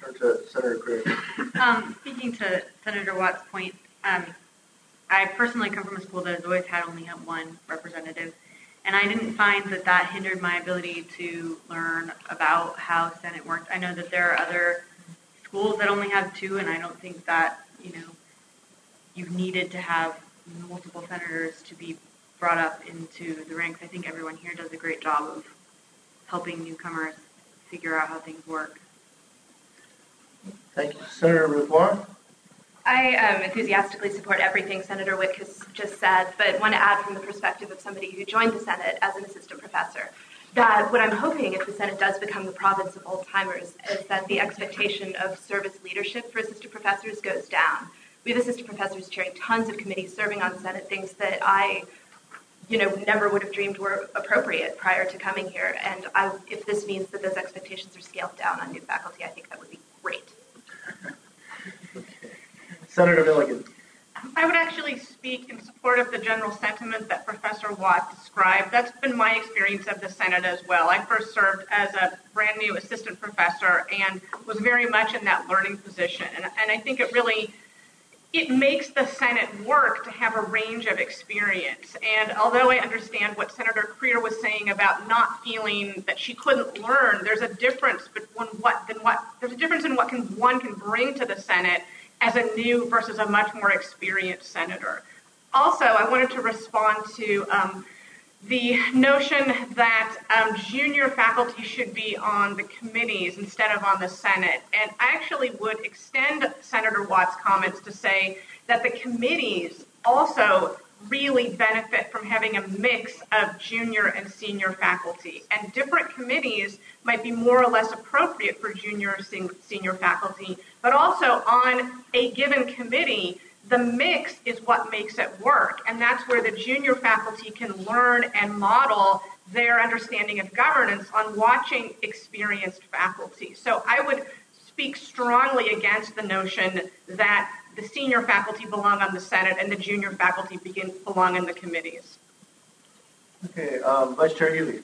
turn to Senator Creer. Speaking to Senator Watt's point, I personally come from a school that has always had only had one representative, and I didn't find that hindered my ability to learn about how Senate worked. I know that there are other schools that only have two, and I don't think that, you've needed to have multiple senators to be brought up into the ranks. I think everyone here does a great job of helping newcomers figure out how things work. Thank you. Senator Ruth Warren? I enthusiastically support everything Senator Wick has just said, but want to add from the perspective of somebody who joined the Senate as an assistant professor, that what I'm hoping if the Senate does become the province of old-timers is that the expectation of service leadership for assistant professors goes down. We have assistant professors chairing tons of committees, serving on Senate, things that I never would have dreamed were appropriate prior to coming here. And if this means that those expectations are scaled down on new faculty, I think that would be great. Senator Milligan. I would actually speak in support of the general sentiment that Professor Watt described. That's been my experience of the Senate as well. I first served as a brand new assistant professor and was very much in that learning position. And I think it makes the Senate work to have a range of experience. And although I understand what Senator Creer was saying about not feeling that she couldn't learn, there's a difference in what one can bring to the Senate as a new versus a much more experienced senator. Also, I wanted to respond to the notion that junior faculty should be on the committees instead of on the Senate. And I actually would extend Senator Watt's comments to say that the committees also really benefit from having a mix of junior and senior faculty. And different committees might be more or less appropriate for junior or senior faculty, but also on a given committee, the mix is what makes it work. And that's where the junior faculty can learn and model their understanding of governance on watching experienced faculty. So I would speak strongly against the notion that the senior faculty belong on the Senate and the junior faculty belong in the committees. Okay, Vice Chair Ely.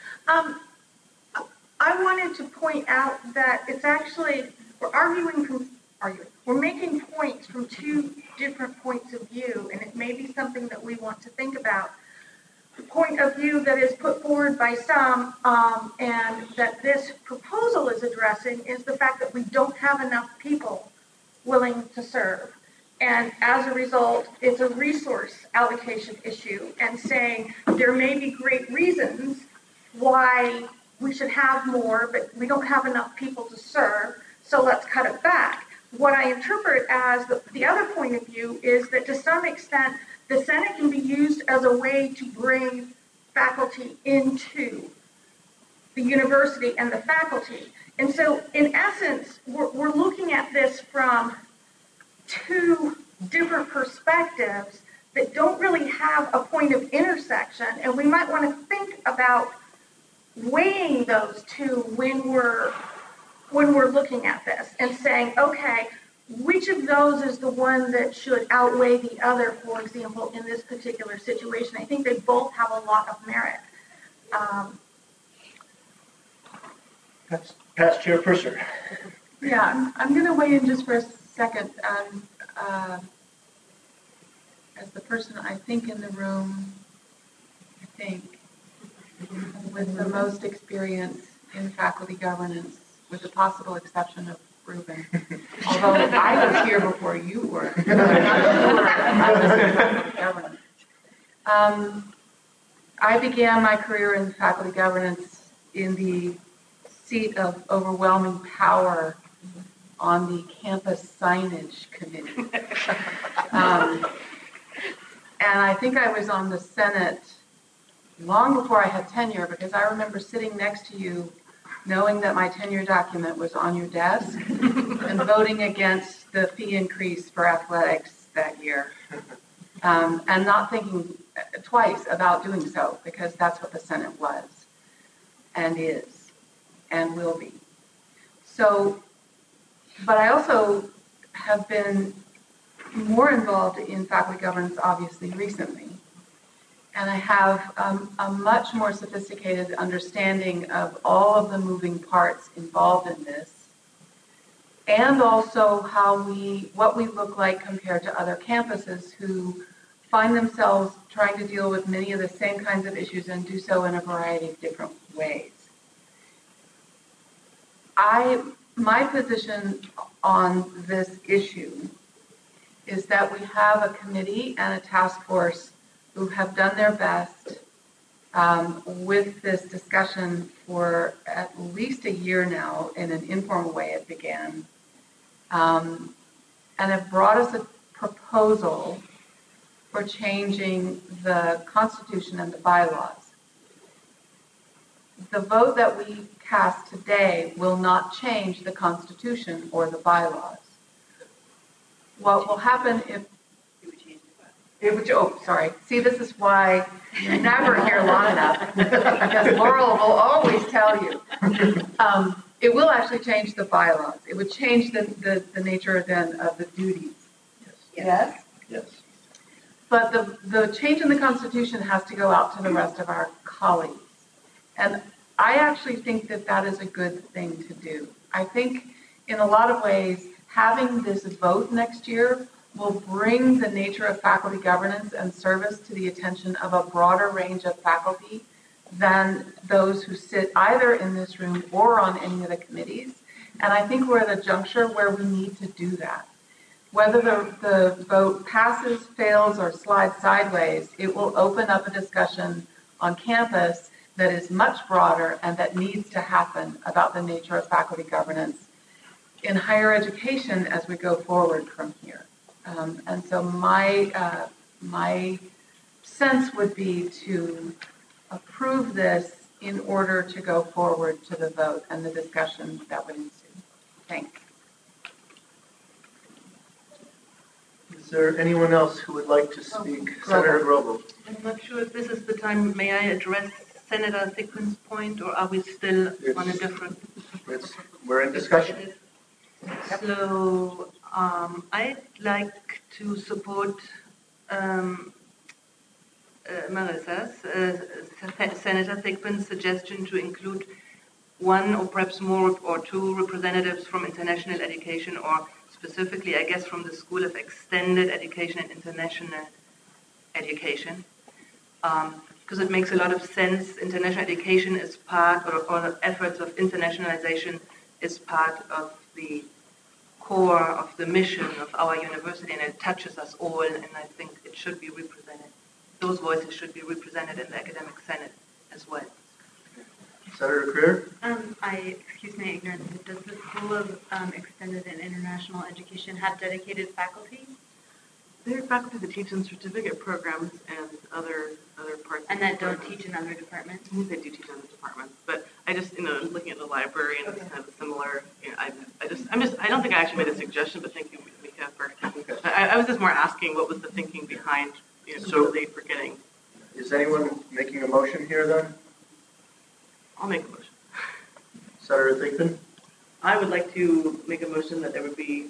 I wanted to point out that it's actually, we're making points from two different points of view, and it may be something that we want to think about. The point of view that is put forward by some, and that this proposal is addressing, is the fact that we don't have enough people willing to serve. And as a result, it's a resource allocation issue, and saying there may be great reasons why we should have more, but we don't have enough people to serve, so let's cut it back. What I interpret as the other point of view is that to some extent, the Senate can be used as a way to bring faculty into the university and the faculty. And so, in essence, we're looking at this from two different perspectives that don't really have a point of intersection, and we might want to think about weighing those two when we're looking at this and saying, okay, which of those is the one that should outweigh the other, for example, in this particular situation? I think they both have a lot of merit. Past Chairperson. Yeah, I'm going to weigh in just for a second. As the person I think in the room, with the most experience in faculty governance, with the possible exception of Ruben. Although I was here before you were. I began my career in faculty governance in the seat of overwhelming power on the campus signage committee. And I think I was on the Senate long before I had tenure, because I remember sitting next to you knowing that my tenure document was on your desk and voting against the fee increase for athletics that year, and not thinking twice about doing so, because that's what the Senate was and is and will be. So, but I also have been more involved in faculty governance, obviously, recently. And I have a much more sophisticated understanding of all of the moving parts involved in this. and also what we look like compared to other campuses who find themselves trying to deal with many of the same kinds of issues and do so in a variety of different ways. My position on this issue is that we have a committee and a task force who have done their best with this discussion for at least a year now. In an informal way it began, and have brought us a proposal for changing the Constitution and the bylaws. The vote that we cast today will not change the Constitution or the bylaws. What will happen See, this is why you're never here long enough, because Laurel will always tell you. It will actually change the bylaws. It would change the nature then of the duties. Yes? Yes. But the change in the Constitution has to go out to the rest of our colleagues. And I actually think that that is a good thing to do. I think in a lot of ways, having this vote next year will bring the nature of faculty governance and service to the attention of a broader range of faculty than those who sit either in this room or on any of the committees. And I think we're at a juncture where we need to do that. Whether the vote passes, fails, or slides sideways, it will open up a discussion on campus that is much broader and that needs to happen about the nature of faculty governance in higher education as we go forward from here. And so my sense would be to approve this in order to go forward to the vote and the discussion that would ensue. Thanks. Is there anyone else who would like to speak? Senator Grobel. I'm not sure if this is the time. May I address Senator Thigpen's point, or are we still on a different? We're in discussion. So I'd like to support Senator Thigpen's suggestion to include one or perhaps more or two representatives from international education, or specifically, I guess, from the School of Extended Education and International Education, because it makes a lot of sense. International education is part, or efforts of internationalization is part of the core of the mission of our university, and it touches us all, and I think it should be represented. Those voices should be represented in the Academic Senate as well. Senator Creer? Excuse my ignorance, but does the School of Extended and International Education have dedicated faculty? There are faculty that teach in certificate programs and other parts. And that don't teach in other departments? They do teach in other departments, but I just, looking at the library and it's kind of similar, I don't think I actually made a suggestion, but thank you, Mika, for, I was just more asking what was the thinking behind, really forgetting. Is anyone making a motion here then? I'll make a motion. Senator Thigpen? I would like to make a motion that there would be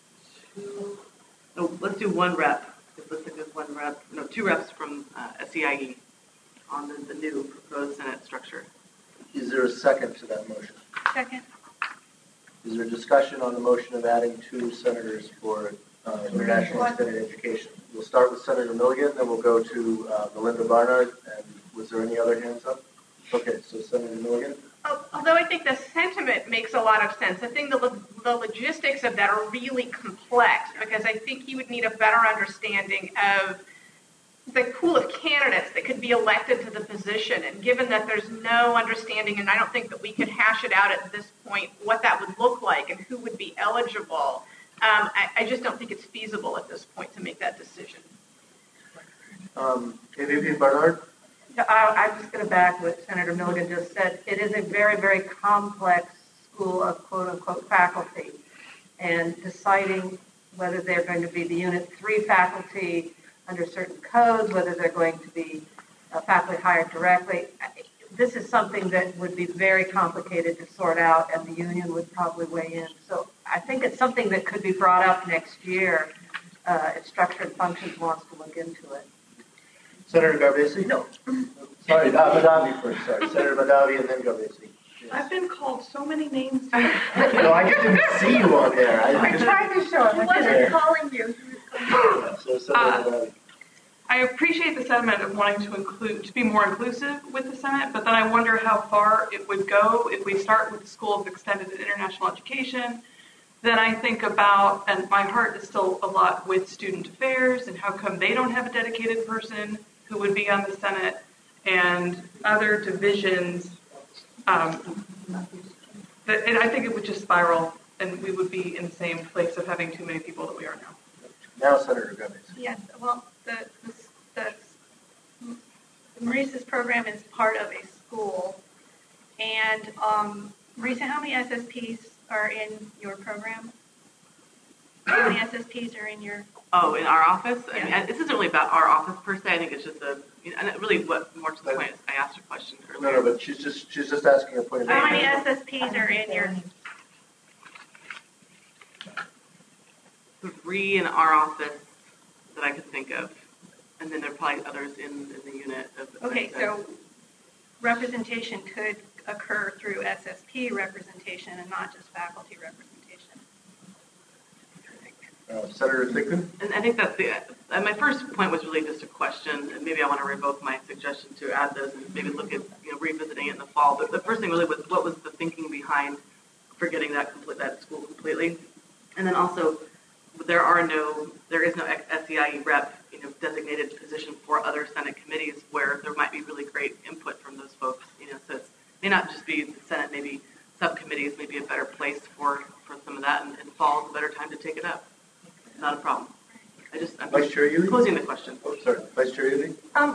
let's do one rep. Let's think of one rep. No, two reps from SEIE on the new proposed Senate structure. Is there a second to that motion? Second. Is there discussion on the motion of adding two senators for international extended education? We'll start with Senator Milligan, then we'll go to Melinda Barnard, and was there any other hands up? Okay, so Senator Milligan. Although I think the sentiment makes a lot of sense, I think the logistics of that are really complex, because I think you would need a better understanding of the pool of candidates that could be elected to the position. And given that there's no understanding, and I don't think that we could hash it out at this point, what that would look like and who would be eligible, I just don't think it's feasible at this point to make that decision. AVP Barnard? I'm just going to back what Senator Milligan just said. It is a very, very complex school of quote-unquote faculty, and deciding whether they're going to be the Unit 3 faculty under certain codes, whether they're going to be faculty hired directly, this is something that would be very complicated to sort out, and the union would probably weigh in. So I think it's something that could be brought up next year if Structure and Functions wants to look into it. Senator Garbesi? No. Sorry, Mahdavi first. Sorry, Senator Mahdavi and then Garbesi. I've been called so many names. No, I just didn't see you on there. I tried to show him. He wasn't calling you. I appreciate the sentiment of wanting to be more inclusive with the Senate, but then I wonder how far it would go if we start with the School of Extended and International Education. Then I think about, and my heart is still a lot with student affairs and how come they don't have a dedicated person who would be on the Senate, and other divisions. And I think it would just spiral, and we would be in the same place of having too many people that we are now. Now, Senator Gomez. Yes, well, the Maurice's program is part of a school, and Maurice, how many SSPs are in your program? How many SSPs are in your? Oh, in our office? Yeah. I mean, this isn't really about our office per se. I think it's just and really what more to the point is I asked a question earlier. No, but she's just asking a point of view. How many SSPs are in your? 3 in our office that I could think of, and then there are probably others in the unit. Okay, so representation could occur through SSP representation and not just faculty representation. Senator Thigpen? And I think that's my first point was really just a question, and maybe I want to revoke my suggestion to add this and maybe look at revisiting it in the fall. But the first thing really was what was the thinking behind forgetting that school completely, and then also there is no SEIE rep designated position for other Senate committees where there might be really great input from those folks. So it may not just be the Senate, maybe subcommittees may be a better place for some of that, and fall is a better time to take it up. Not a problem. I'm Vice Chair Ely? Closing the question. Oh, sorry. Vice Chair Ely?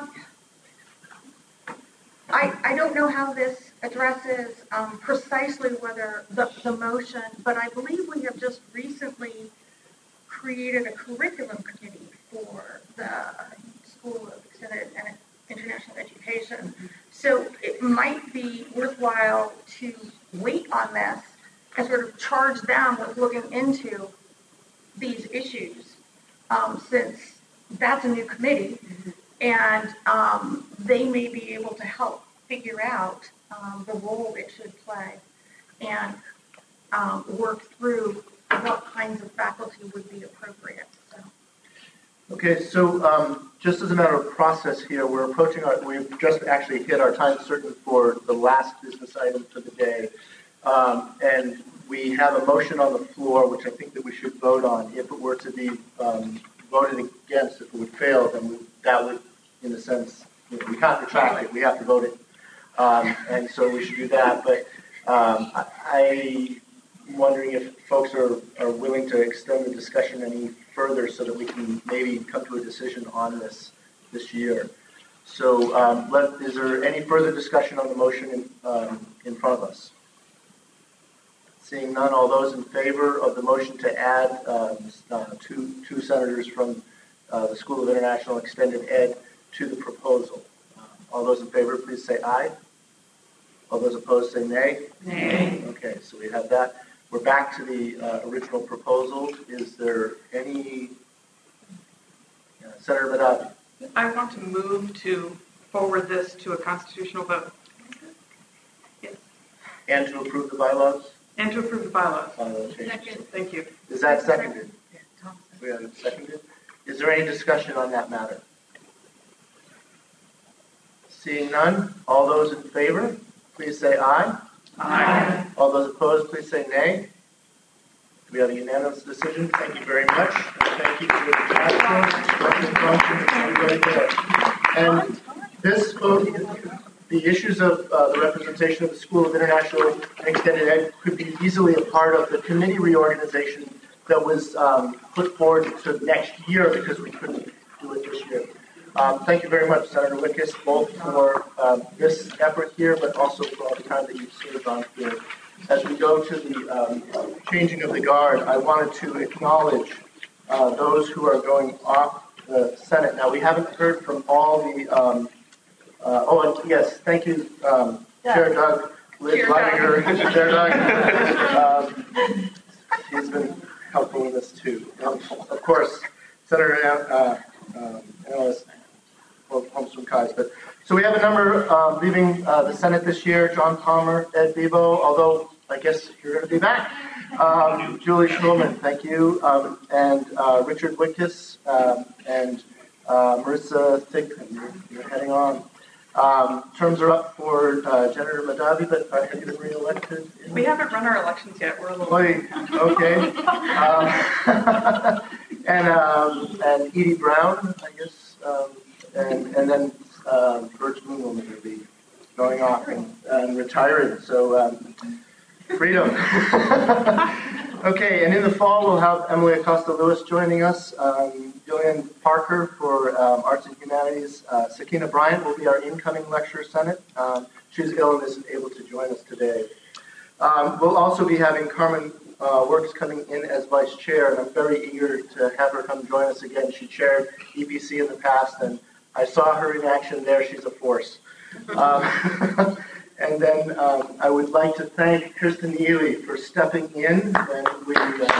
I don't know how this addresses precisely whether the motion, but I believe we have just recently created a curriculum committee for the School of Extended and International Education. So it might be worthwhile to wait on this and sort of charge them with looking into these issues, since that's a new committee, and they may be able to help figure out the role it should play and work through what kinds of faculty would be appropriate. Okay, so just as a matter of process here, we've just actually hit our time certain for the last business item for the day. And we have a motion on the floor, which I think that we should vote on. If it were to be voted against, if it would fail, then that would, in a sense, we can't retract it. We have to vote it. And so we should do that. But I'm wondering if folks are willing to extend the discussion any further so that we can maybe come to a decision on this year. So is there any further discussion on the motion in front of us? Seeing none, all those in favor of the motion to add two senators from the School of International Extended Ed to the proposal. All those in favor, please say aye. All those opposed say nay. Nay. Okay, so we have that. We're back to the original proposal. Is there any... Senator Madad? I want to move to forward this to a constitutional vote. Yes. And to approve the bylaws? And to approve the bylaws. Second. Thank you. Is that seconded? We have it seconded. Is there any discussion on that matter? Seeing none, all those in favor, please say aye. Aye. All those opposed, please say nay. We have a unanimous decision. Thank you very much. And thank you to the function and everybody there. And this vote, the issues of the representation of the School of International and Extended Ed could be easily a part of the committee reorganization that was put forward to next year because we couldn't do it this year. Thank you very much, Senator Wickes, both for this effort here, but also for all the time that you've served on here. As we go to the changing of the guard, I wanted to acknowledge those who are going off the Senate. Now, we haven't heard from all the... and yes, thank you, Chair Doug, Liz Leininger, Chair Doug. He's been helpful with this too. Of course, Senator Analyst Holmstrom Kais, but So we have a number leaving the Senate this year: John Palmer, Ed Vivo, although I guess you're going to be back. Julie Schulman, thank you, and Richard Witkus, and Marissa Thigpen, you're heading on. Terms are up for Senator Madavi, but have you been re-elected? We haven't run our elections yet. We're a little. Okay. And Edie Brown, I guess, and then Birch Moon will be going off and retiring. So freedom. Okay, and in the fall we'll have Emily Acosta-Lewis joining us, Joanne Parker for Arts and Humanities. Sakina Bryant will be our incoming lecturer senate. She's ill and isn't able to join us today. We'll also be having Carmen Works coming in as vice chair, and I'm very eager to have her come join us again. She chaired EPC in the past, and I saw her in action there. She's a force. And then I would like to thank Kirsten Ely for stepping in when we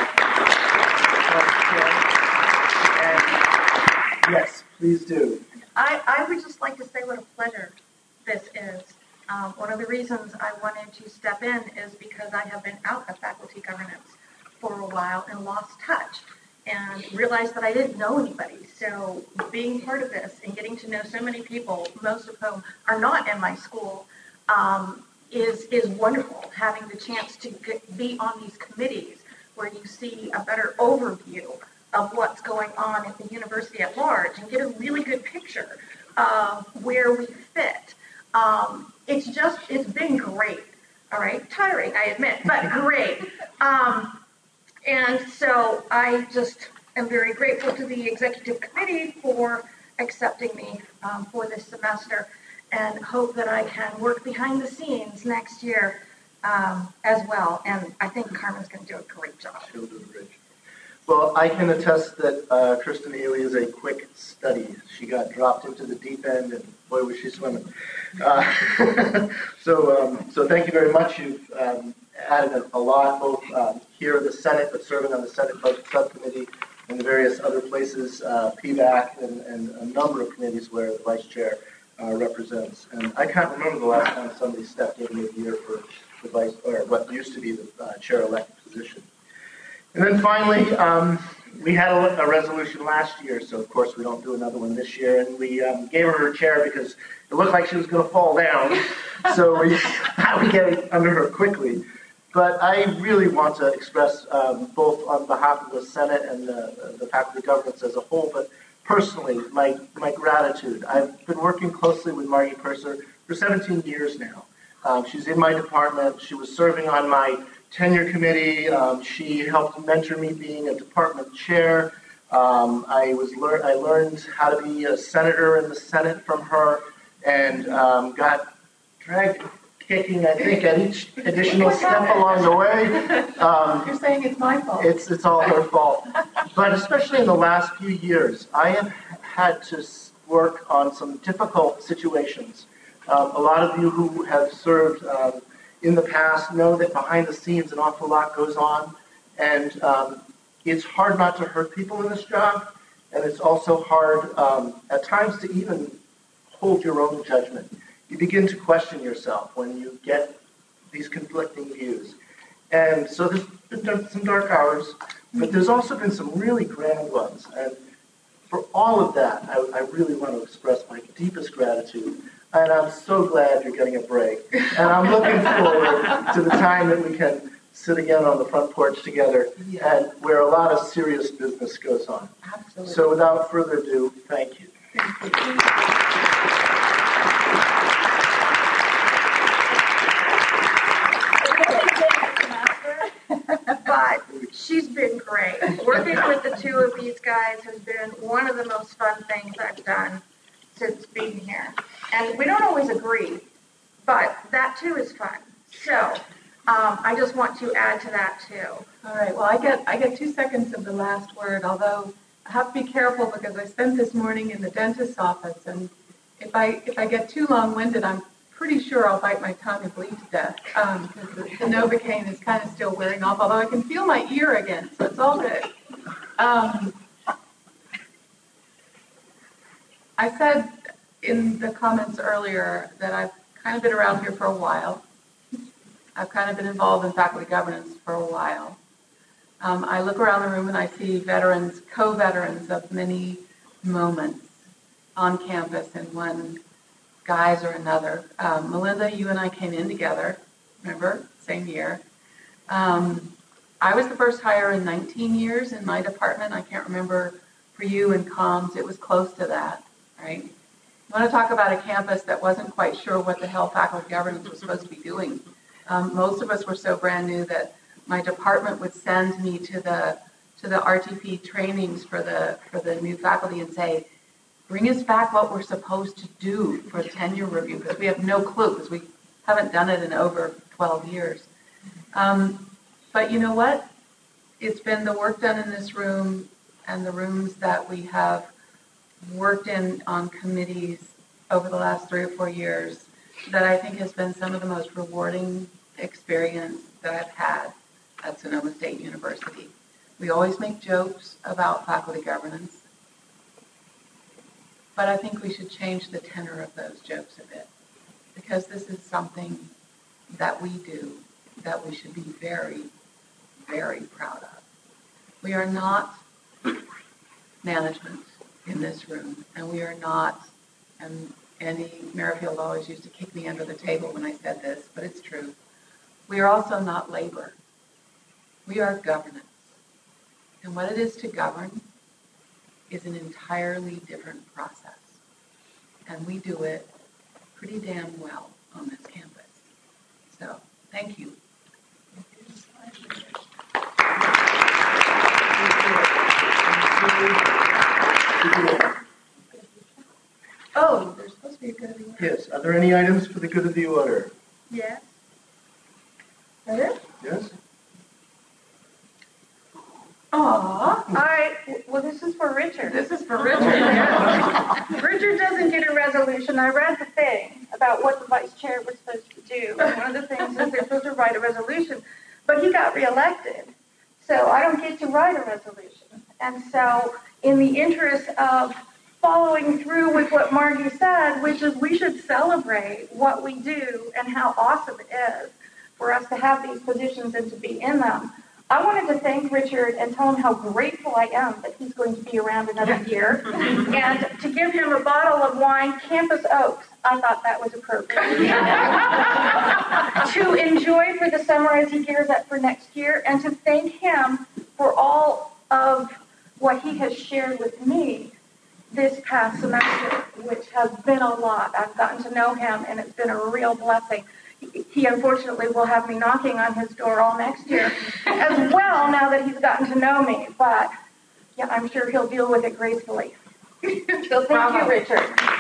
yes, please do. I would just like to say what a pleasure this is. One of the reasons I wanted to step in is because I have been out of faculty governance for a while and lost touch and realized that I didn't know anybody. So being part of this and getting to know so many people, most of whom are not in my school, is wonderful. Having the chance to be on these committees where you see a better overview of what's going on at the university at large and get a really good picture of where we fit. It's been great. All right, tiring, I admit, but great. And so I just am very grateful to the executive committee for accepting me for this semester, and hope that I can work behind the scenes next year as well. And I think Carmen's going to do a great job. She'll do a great job. Well, I can attest that Kirsten Ely is a quick study. She got dropped into the deep end, and boy, was she swimming. So thank you very much. You've added a lot, both here in the Senate, but serving on the Senate Budget Subcommittee and the various other places, PVAC, and a number of committees where the Vice Chair represents. And I can't remember the last time somebody stepped in mid-year for the vice, or what used to be the chair-elect position. And then finally, we had a resolution last year, so of course we don't do another one this year. And we gave her chair because it looked like she was going to fall down, so we had to get it under her quickly. But I really want to express, both on behalf of the Senate and the faculty governance as a whole, but personally, my gratitude. I've been working closely with Margie Purser for 17 years now. She's in my department. She was serving on my tenure committee. She helped mentor me being a department chair. I learned how to be a senator in the Senate from her, and got dragged kicking, I think, at each additional step along the way. You're saying it's my fault. It's all her fault. But especially in the last few years, I have had to work on some difficult situations. A lot of you who have served in the past know that behind the scenes an awful lot goes on, and it's hard not to hurt people in this job, and it's also hard at times to even hold your own judgment. You begin to question yourself when you get these conflicting views. And so there's been some dark hours, but there's also been some really grand ones. And for all of that, I really want to express my deepest gratitude. And I'm so glad you're getting a break. And I'm looking forward to the time that we can sit again on the front porch together, and where a lot of serious business goes on. Absolutely. So without further ado, thank you. But she's been great. Working with the two of these guys has been one of the most fun things I've done since being here. And we don't always agree, but that too is fun. So I just want to add to that too. All right. Well, I get 2 seconds of the last word, although I have to be careful because I spent this morning in the dentist's office, and if I get too long-winded, I'm pretty sure I'll bite my tongue and bleed to death, because the Novocaine is kind of still wearing off, although I can feel my ear again, so it's all good. I said in the comments earlier that I've kind of been around here for a while. I've kind of been involved in faculty governance for a while. I look around the room and I see veterans, co-veterans of many moments on campus in one guise or another. Melinda, you and I came in together, remember, same year. I was the first hire in 19 years in my department. I can't remember for you in comms, it was close to that, right? You want to talk about a campus that wasn't quite sure what the hell faculty governance was supposed to be doing. Most of us were so brand new that my department would send me to the RTP trainings for the new faculty and say, bring us back what we're supposed to do for tenure review, because we have no clue, because we haven't done it in over 12 years. But you know what? It's been the work done in this room and the rooms that we have worked in on committees over the last 3 or 4 years that I think has been some of the most rewarding experience that I've had at Sonoma State University. We always make jokes about faculty governance, but I think we should change the tenor of those jokes a bit, because this is something that we do that we should be very, very proud of. We are not management in this room, and we are not, and Andy Merrifield always used to kick me under the table when I said this, but it's true. We are also not labor. We are governance. And what it is to govern is an entirely different process. And we do it pretty damn well on this campus. So, thank you. Oh, there's supposed to be a good of the order. Yes. Are there any items for the good of the order? Yes. Is that it? Yes. Aww. All right. Well, this is for Richard. This is for Richard. Yeah. Richard doesn't get a resolution. I read the thing about what the vice chair was supposed to do. And one of the things is they're supposed to write a resolution. But he got reelected. So I don't get to write a resolution. And so in the interest of following through with what Margie said, which is we should celebrate what we do and how awesome it is for us to have these positions and to be in them, I wanted to thank Richard and tell him how grateful I am that he's going to be around another year, and to give him a bottle of wine, Campus Oaks. I thought that was appropriate. To enjoy for the summer as he gears up for next year, and to thank him for all of what he has shared with me this past semester, which has been a lot. I've gotten to know him, and it's been a real blessing. He unfortunately will have me knocking on his door all next year as well, now that he's gotten to know me. But yeah, I'm sure he'll deal with it gracefully. So thank you, Richard.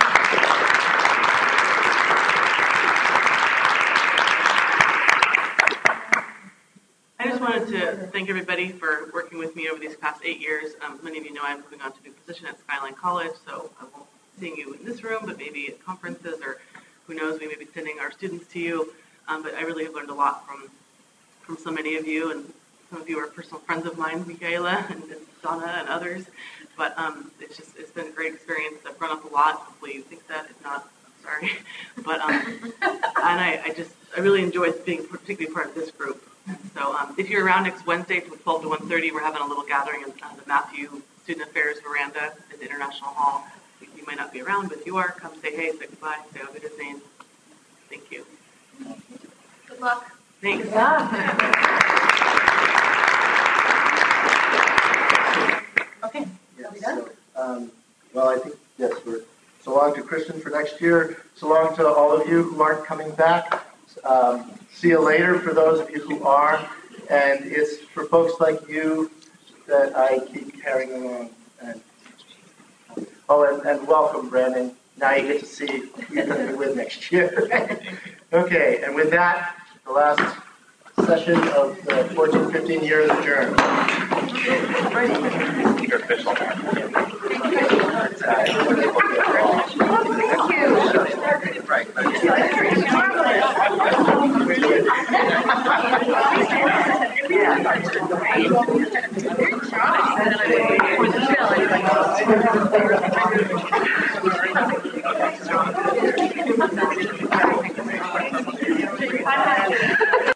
I just wanted to thank everybody for working with me over these past 8 years. Many of you know I'm moving on to a new position at Skyline College, so I won't be seeing you in this room, but maybe at conferences, or who knows, we may be sending our students to you. But I really have learned a lot from so many of you, and some of you are personal friends of mine, Michaela and Donna and others. But it's been a great experience. I've run up a lot. Hopefully you think that. If not, I'm sorry. But and I really enjoyed being particularly part of this group. So if you're around next Wednesday from 12 to 1:30, we're having a little gathering in the Matthew Student Affairs veranda at the International Hall. You might not be around, but if you are, come say hey, say goodbye, say I'll get his name. Thank you. Good luck. Thanks. Okay. Yes. So, well, I think, yes, we're so long to Kristen for next year. So long to all of you who aren't coming back. See you later for those of you who are. And it's for folks like you that I keep carrying along. And welcome, Brandon. Now you get to see who you're going to be with next year. Okay, and with that, the last session of the 14-15 year is adjourned. Your official. Thank you.